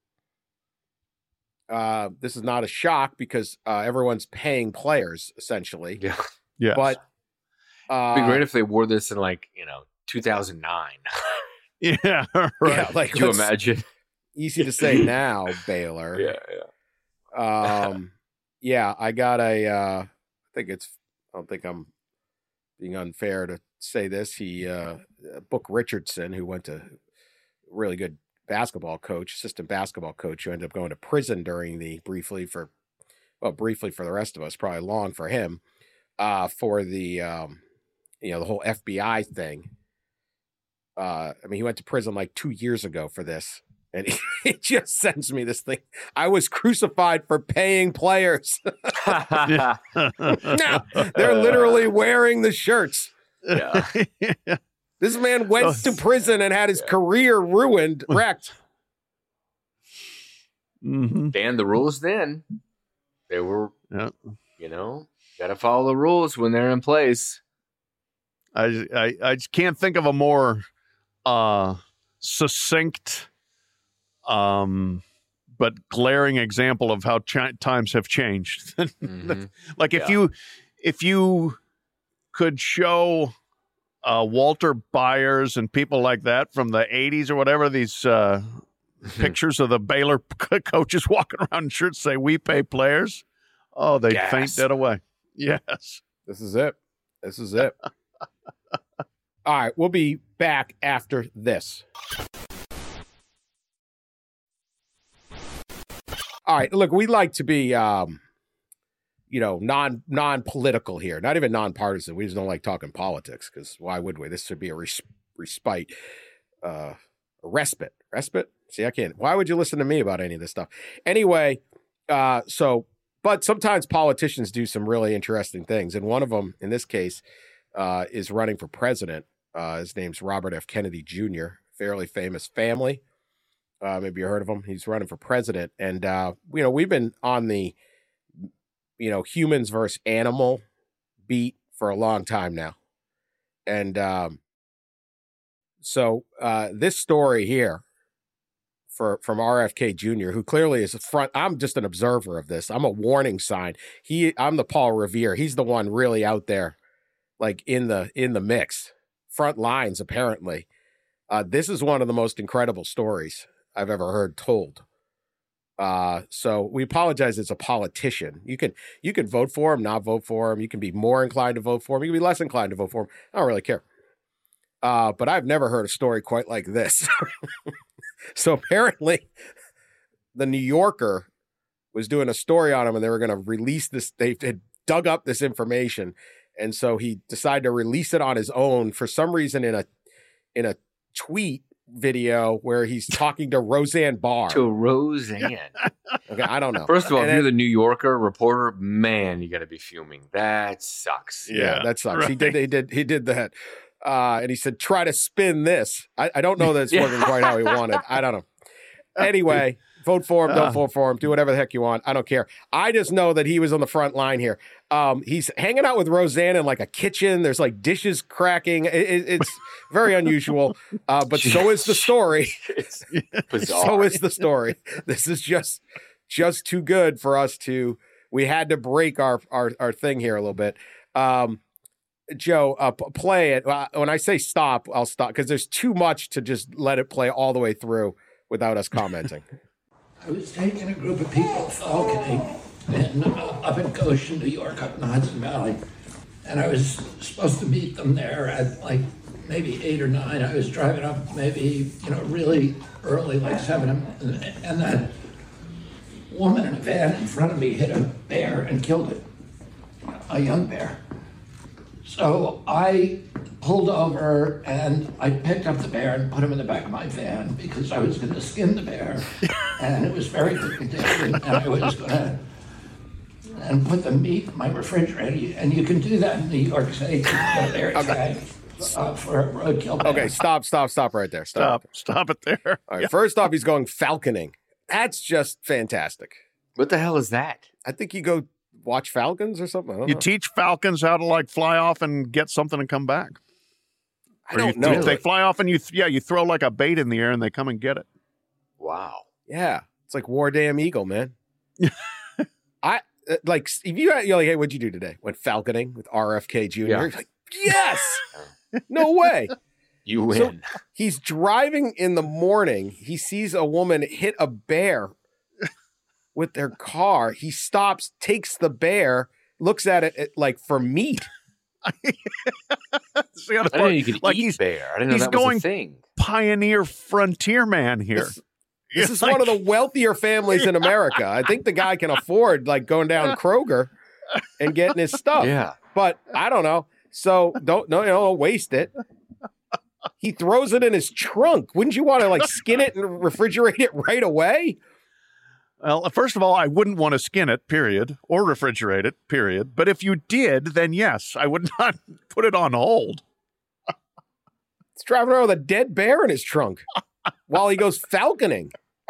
Uh, this is not a shock because uh, everyone's paying players essentially, Yeah. Yes. but uh, It'd be great if they wore this in like, you know, two thousand nine. yeah. Right. yeah, like Could you let's- imagine? easy to say now, Baylor. Yeah, yeah. Um, yeah, I got a. Uh, I think it's. I don't think I'm being unfair to say this. He, uh, Book Richardson, who went to really good basketball coach, assistant basketball coach, who ended up going to prison during the briefly for, well, briefly for the rest of us, probably long for him, uh, for the, um, you know, the whole F B I thing. Uh, I mean, he went to prison like two years ago for this. And he, he just sends me this thing. I was crucified for paying players. Yeah. Now they're literally wearing the shirts. Yeah. This man went Oh. to prison and had his career ruined, wrecked. hmm And the rules then, they were, Yeah. you know, got to follow the rules when they're in place. I, I I just can't think of a more uh, succinct, um, but glaring example of how ch- times have changed. Mhm. Like if Yeah. you if you could show uh, Walter Byers and people like that from the eighties or whatever, these uh, pictures of the Baylor co- coaches walking around in shirts say "We pay players," oh, they'd Gas. faint dead away. Yes. This is it. This is it. All right, we'll be back after this. All right, look, we like to be, um, you know, non non political here, not even nonpartisan. We just don't like talking politics because why would we? This should be a res- respite, uh, a respite, respite. See, I can't. Why would you listen to me about any of this stuff? Anyway, uh, so, but sometimes politicians do some really interesting things, and one of them, in this case, uh, is running for president. Uh, his name's Robert F. Kennedy Junior, fairly famous family. Uh, maybe you heard of him. He's running for president. And, uh, you know, we've been on the, you know, humans versus animal beat for a long time now. And um, so uh, this story here for from R F K Junior, who clearly is a front, I'm just an observer of this. I'm a warning sign. He, I'm the Paul Revere. He's the one really out there, like in the in the mix. Front lines, apparently. Uh, this is one of the most incredible stories I've ever heard told. Uh, so we apologize. It's a politician. You can you can vote for him, not vote for him. You can be more inclined to vote for him. You can be less inclined to vote for him. I don't really care. Uh, but I've never heard a story quite like this. So apparently, the New Yorker was doing a story on him, and they were going to release this. They had dug up this information. And so he decided to release it on his own for some reason in a in a tweet video where he's talking to Roseanne Barr. To Roseanne. Okay, I don't know. First of all, And if you're then- the New Yorker reporter, man, you got to be fuming. That sucks. yeah, Yeah, that sucks. He right. did. He did. He did that. Uh, and he said, "Try to spin this." I, I don't know that it's Yeah. working quite how he wanted. I don't know. Anyway, vote for him. Don't Uh. vote for him. Do whatever the heck you want. I don't care. I just know that he was on the front line here. Um, he's hanging out with Roseanne in like a kitchen. There's like dishes cracking. It, it, it's very unusual. Uh, but so is the story. It's bizarre. So is the story. This is just just too good for us to. We had to break our our our thing here a little bit. Um, Joe, uh, p- play it. Uh, when I say stop, I'll stop because there's too much to just let it play all the way through without us commenting. I was taking a group of people falconing in, uh, up in Goshen, New York, up in the Hudson Valley. And I was supposed to meet them there at like maybe eight or nine. I was driving up maybe, you know, really early, like seven. And, and that woman in a van in front of me hit a bear and killed it, a young bear. So I pulled over and I picked up the bear and put him in the back of my van because I was going to skin the bear. And it was very good condition, and I was going to and put the meat in my refrigerator. And you can do that in New York State. You can get a bear tag uh, for a roadkill bear. Okay, stop, stop, stop right there. Stop. Stop. Stop it there. All right, Yeah. first off, he's going falconing. That's just fantastic. What the hell is that? I think you go watch falcons or something. I don't You know. teach falcons how to like fly off and get something and come back. I Or don't you, know. They fly off and you, th- yeah, you throw like a bait in the air and they come and get it. Wow. Yeah, it's like War Damn Eagle, man. I uh, like if you you're like, hey, what'd you do today? Went falconing with R F K Junior Yeah. You're like, yes, no way. You So- win. He's driving in the morning. He sees a woman hit a bear with their car. He stops, takes the bear, looks at it, it like for meat. That's the other I didn't know part. you could Like eat he's bear. I didn't know he's that going- was a thing. pioneer frontier man here. This, this It's is like- one of the wealthier families in America. I think the guy can afford like going down Kroger and getting his stuff. Yeah. But I don't know. So don't no, don't waste it. He throws it in his trunk. Wouldn't you want to like skin it and refrigerate it right away? Well, first of all, I wouldn't want to skin it, period, or refrigerate it, period. But if you did, then yes, I would not put it on hold. He's driving around with a dead bear in his trunk while he goes falconing.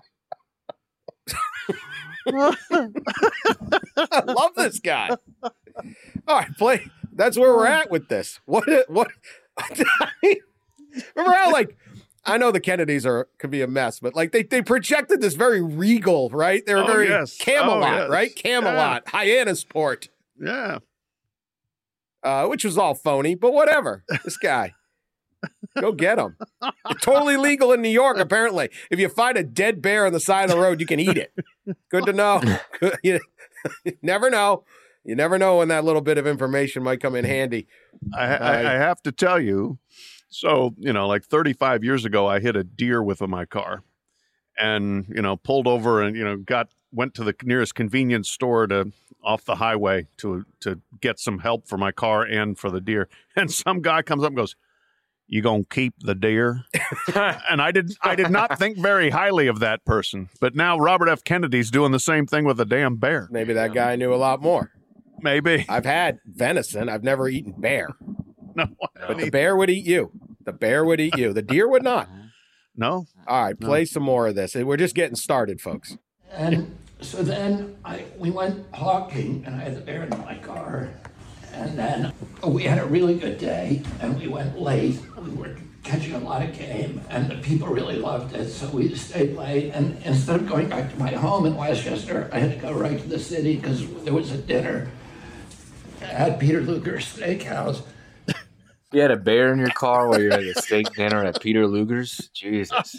I love this guy. All right, play. That's where we're at with this. What? What? Remember how like I know the Kennedys are could be a mess, but like they they projected this very regal, right? They were Oh, very yes. Camelot, Oh, yes. right? Camelot, Hyannisport, Yeah. uh, which was all phony, but whatever. This guy. Go get him. Totally legal in New York, apparently. If you find a dead bear on the side of the road, you can eat it. Good to know. Good- you never know. You never know when that little bit of information might come in handy. I, I, I have to tell you, so, you know, like thirty-five years ago, I hit a deer with my car and, you know, pulled over and, you know, got, went to the nearest convenience store to off the highway to, to get some help for my car and for the deer. And some guy comes up and goes, "You gonna keep the deer?" And I did I did not think very highly of that person. But now Robert F. Kennedy's doing the same thing with a damn bear. Maybe that guy knew a lot more. Maybe. I've had venison. I've never eaten bear. No. But the bear would eat you. The bear would eat you. The deer would not. No. All right, play some more of this. We're just getting started, folks. And so then I we went hawking, and I had the bear in my car. And then we had a really good day, and we went late. We were catching a lot of game, and the people really loved it, so we stayed late. And instead of going back to my home in Westchester, I had to go right to the city because there was a dinner at Peter Luger's Steakhouse. You had a bear in your car while you're at a steak dinner at Peter Luger's? Jesus.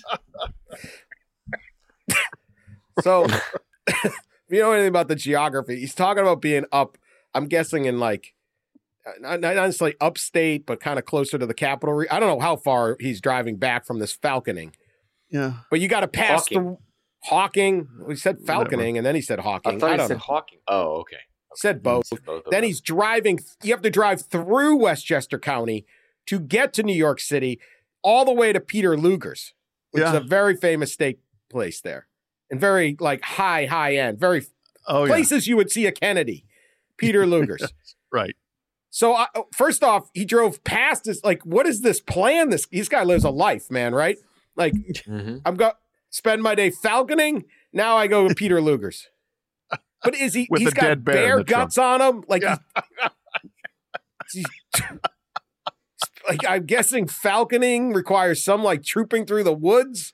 So, if you know anything about the geography, he's talking about being up, I'm guessing in like, not, not necessarily upstate, but kind of closer to the capital. Re- I don't know how far he's driving back from this falconing, Yeah. but you got to pass Hawking. through Hawking. We said falconing, and then he said Hawking. I thought I he don't said know. Hawking. Oh, okay. He said both. He said both of Then them. he's driving. You have to drive through Westchester County to get to New York City, all the way to Peter Luger's, which Yeah. is a very famous steak place there, and very like high, high end, very Oh, yeah. places you would see a Kennedy, Peter Luger's. Right. So I, first off, he drove past this. Like, what is this plan? This this guy lives a life, man. Right? Like, Mhm. I'm go spend my day falconing. Now I go to Peter Luger's. But is he? With He's the got dead bear in bear the trunk. guts on him. Like, Yeah. he's, he's- like I'm guessing falconing requires some like trooping through the woods.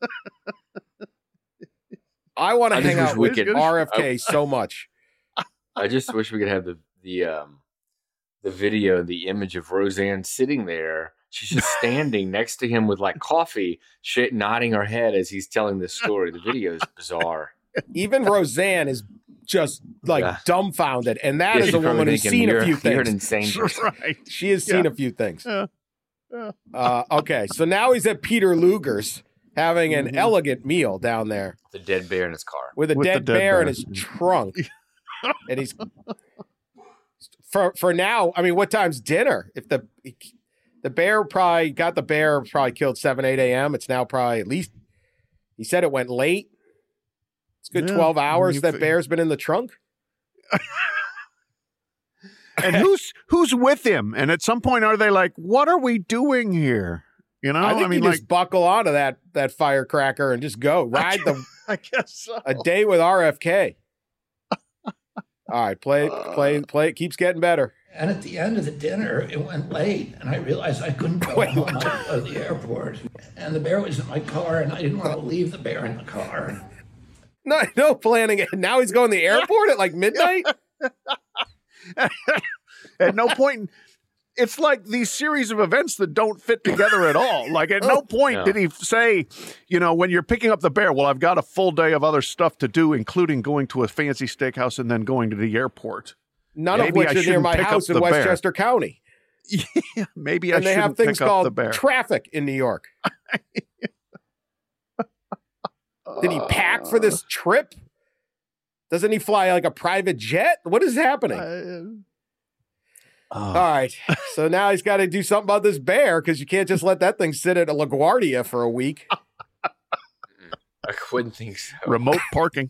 I want to I just hang wish out we with could- R F K so much. I just wish we could have the the um the video, the image of Roseanne sitting there. She's just standing next to him with like coffee, shit, nodding her head as he's telling this story. The video is bizarre. Even Roseanne is just like Yeah. dumbfounded, and that Yeah, is she's a probably woman who's thinking, seen a "You're- few You're an things. insane person. Right. She has seen Yeah. a few things. Yeah. Yeah. Uh, okay, so now he's at Peter Luger's having an Mhm. elegant meal down there The dead bear in his car. with a With the dead, dead bear, bear. in his trunk, and he's for for now. I mean, what time's dinner? If the the bear probably got the bear probably killed seven eight a.m. It's now probably at least. He said it went late. It's a good Yeah, twelve I mean, hours you that fi- bear's been in the trunk. And who's who's with him? And at some point, are they like, "What are we doing here?" You know, I think mean, you like, just buckle onto that that firecracker and just go ride the I guess so. a day with R F K. All right, play play play. It keeps getting better. And at the end of the dinner, it went late, and I realized I couldn't go Wait, home out of the airport. And the bear was in my car, and I didn't want to leave the bear in the car. No, no planning it. Now he's going to the airport at like midnight. At no point, it's like these series of events that don't fit together at all. Like at no point No. did he say, you know, when you're picking up the bear, well, I've got a full day of other stuff to do, including going to a fancy steakhouse and then going to the airport. None of Maybe which I is near shouldn't my pick up house in the bear. Westchester County, Yeah, maybe I and they shouldn't have things pick up the called bear. traffic in New York. Did he pack for this trip? Doesn't he fly like a private jet? What is happening? Uh, All right, so now he's got to do something about this bear because you can't just let that thing sit at a LaGuardia for a week. I wouldn't think so. remote parking.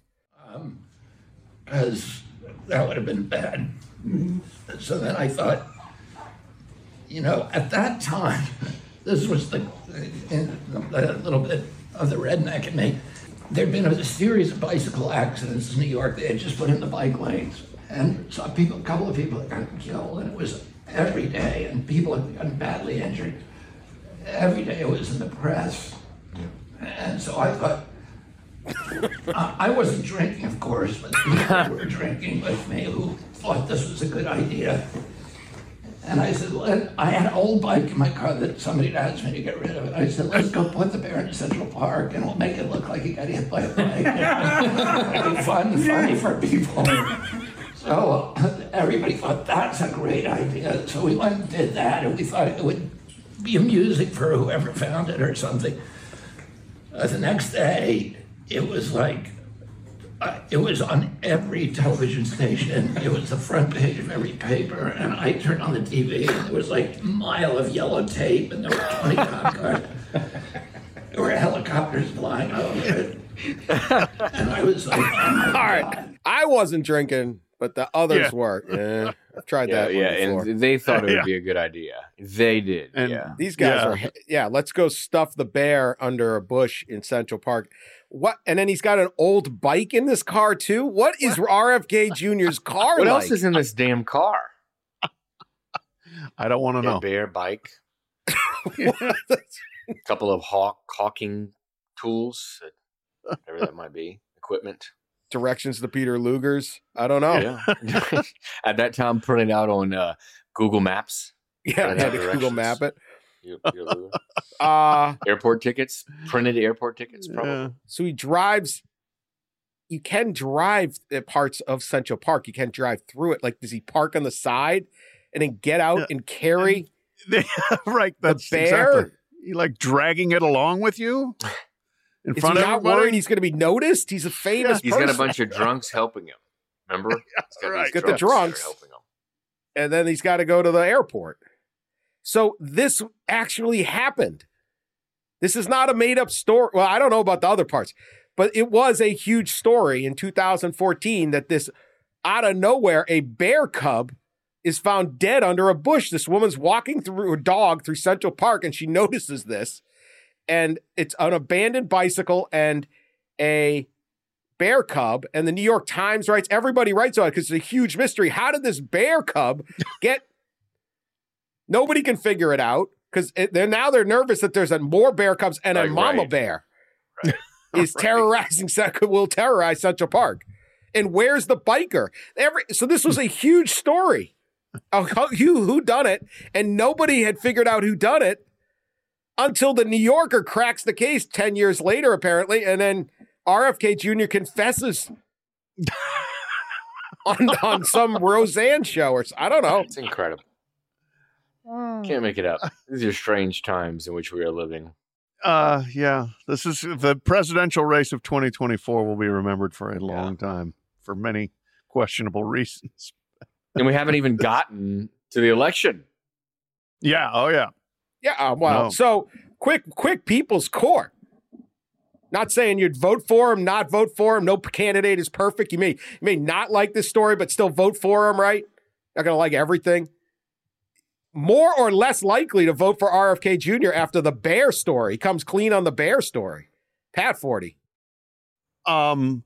Because that would have been bad. So then I thought, you know, at that time, this was the, in a little bit of the redneck in me. There'd been a series of bicycle accidents in New York. They had just put in the bike lanes, and saw people, a couple of people had gotten killed, and it was every day, and people had gotten badly injured. Every day it was in the press. And so I thought, I I wasn't drinking, of course, but people were drinking with me who thought this was a good idea. And I said, well, I had an old bike in my car that somebody had asked me to get rid of it. I said, let's go put the bear in Central Park and we'll make it look like he got hit by a bike. It'll be fun and funny for people. So everybody thought that's a great idea. So we went and did that, and we thought it would be amusing for whoever found it or something. Uh, the next day, it was like, uh, it was on every television station. It was the front page of every paper, and I turned on the T V, and there was like a mile of yellow tape, and there were twenty cop cars. There were helicopters flying over it. And I was like, oh my All right, God. I wasn't drinking, but the others Yeah. were. Yeah, I've tried Yeah, that yeah, one before. and they thought it would Yeah. be a good idea. They did. And- yeah. These guys Yeah. are, yeah, let's go stuff the bear under a bush in Central Park. What? And then he's got an old bike in this car too. What is R F K Junior's car What like? else is in this damn car? I don't want to A know. bear bike, a couple of hawk hawking tools, whatever that might be, equipment. Directions to Peter Luger's? I don't know. Yeah. At that time, printed out on uh, Google Maps. Yeah, I Right, had to Google directions. map it. You- you- Uh, airport tickets, printed airport tickets, probably. Yeah. so he drives. You can drive at parts of Central Park. You can drive through it. Like, does he park on the side and then get out Yeah. and carry right. the That's bear? exactly. You like dragging it along with you in Is he front of not everybody? worried he's going to be noticed? He's a famous He's person. got a bunch of drunks helping him. Remember? He's got right. these Got the that are drunks. helping him. and then he's got to go to the airport. So this actually happened. This is not a made up story. Well, I don't know about the other parts, but it was a huge story in two thousand fourteen that this out of nowhere, a bear cub is found dead under a bush. This woman's walking through a dog through Central Park and she notices this, and it's an abandoned bicycle and a bear cub, and the New York Times writes, everybody writes on it because it's a huge mystery. How did this bear cub get? Nobody can figure it out because they're now they're nervous that there's a more bear cubs and a Right, mama right. bear Right. is terrorizing, will terrorize Central Park. And where's the biker? Every so this was a huge story. Oh, who who done it? And nobody had figured out who done it until the New Yorker cracks the case ten years later, apparently, and then R F K Junior confesses on on some Roseanne show or I don't know. It's incredible. Can't make it up. These are strange times in which we are living. Uh, yeah, this is the presidential race of twenty twenty-four will be remembered for a long yeah. time for many questionable reasons. And we haven't even gotten to the election. Yeah. Oh, yeah. Yeah. Uh, well, no. so quick, quick people's court. Not saying you'd vote for him, not vote for him. No candidate is perfect. You may, you may not like this story, but still vote for him, right? Not going to like everything. More or less likely to vote for R F K Junior after the Bear story. He comes clean on the Bear story. Pat forty. Um,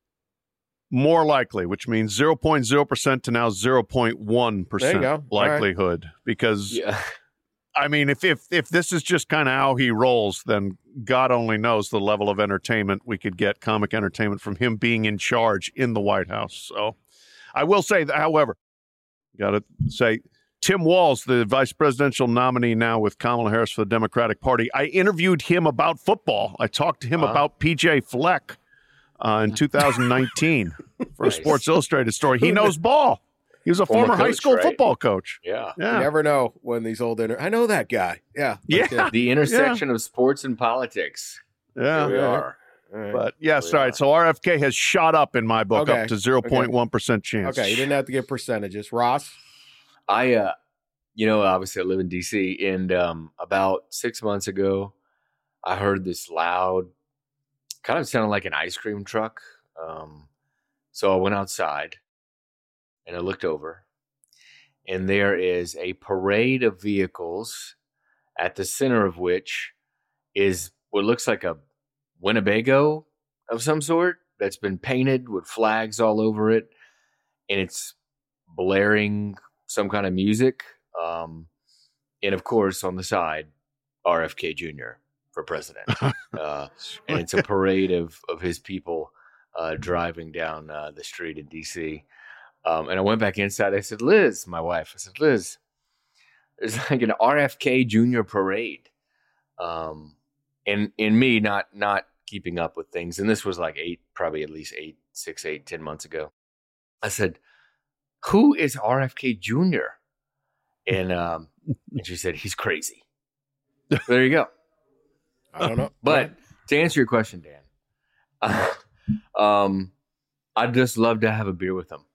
more likely, which means zero point zero percent to now zero point one percent likelihood. Right. Because, yeah. I mean, if, if, if this is just kind of how he rolls, then God only knows the level of entertainment we could get, comic entertainment, from him being in charge in the White House. So I will say that, however, got to say, Tim Walz, the vice presidential nominee now with Kamala Harris for the Democratic Party, I interviewed him about football. I talked to him uh-huh. about P J Fleck uh, in two thousand nineteen for nice. a Sports Illustrated story. He knows ball. He was a former, former coach, high school right? football coach. Yeah. yeah. You never know when these old inter- I know that guy. Yeah. Yeah. Okay. The intersection yeah. of sports and politics. Yeah. Here we yeah. are. Right. But yes, all right. So R F K has shot up in my book okay. up to zero point one percent okay. chance. Okay. You didn't have to get percentages. Ross? I, uh, you know, obviously I live in D C, and um, about six months ago, I heard this loud, kind of sounded like an ice cream truck. Um, so I went outside and I looked over, and there is a parade of vehicles at the center of which is what looks like a Winnebago of some sort that's been painted with flags all over it, and it's blaring some kind of music. Um, and of course, on the side, R F K Junior for president. Uh, and it's a parade of, of his people uh, driving down uh, the street in D C. Um, and I went back inside. I said, Liz, my wife, I said, Liz, there's like an R F K Junior parade. Um, and, and me not, not keeping up with things. And this was like eight, probably at least eight, six, eight, ten months ago. I said, who is R F K Junior? And um, and she said, he's crazy. So there you go. I don't know. But to answer your question, Dan, uh, um, I'd just love to have a beer with him.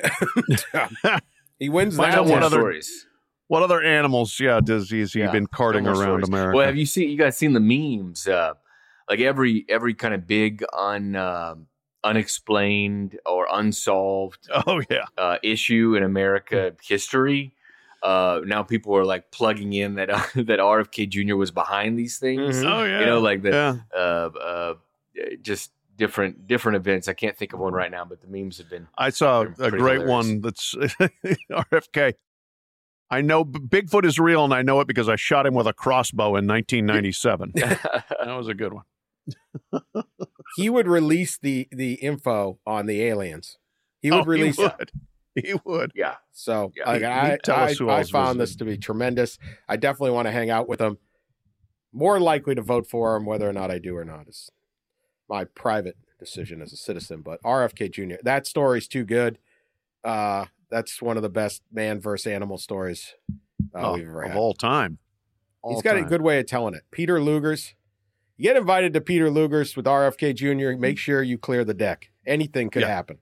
He wins that one. What other stories? What other animals? Yeah, does he has he yeah, been carting around stories. America? Well, have you seen? You guys seen the memes? Uh, like every every kind of big un uh, unexplained or unsolved oh yeah uh, issue in America history. Uh, now people are like plugging in that uh, that R F K Junior was behind these things. Mm-hmm. Oh yeah, you know, like the yeah. uh, uh, just different different events. I can't think of one right now, but the memes have been. I saw a great hilarious. one that's R F K. I know Bigfoot is real, and I know it because I shot him with a crossbow in nineteen ninety-seven. That was a good one. He would release the the info on the aliens. He would oh, release he would. it. He would. Yeah. So yeah. Like, I, I, I found visited. this to be tremendous. I definitely want to hang out with him. More likely to vote for him, whether or not I do or not is my private decision as a citizen. But R F K Junior, that story's too good. Uh, that's one of the best man versus animal stories uh, oh, we've ever had. Of all time. All He's got time. a good way of telling it. Peter Luger's. You get invited to Peter Luger's with R F K Junior, make sure you clear the deck. Anything could yeah. happen.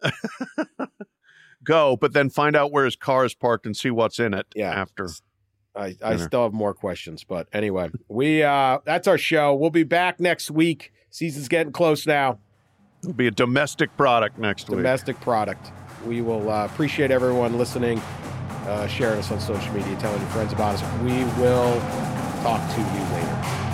Go, but then find out where his car is parked and see what's in it yeah. after. I, I still have more questions, but anyway, we uh, that's our show. We'll be back next week. Season's getting close now. It'll be a domestic product next domestic week. Domestic product. We will uh, appreciate everyone listening, uh, sharing us on social media, telling your friends about us. We will talk to you later.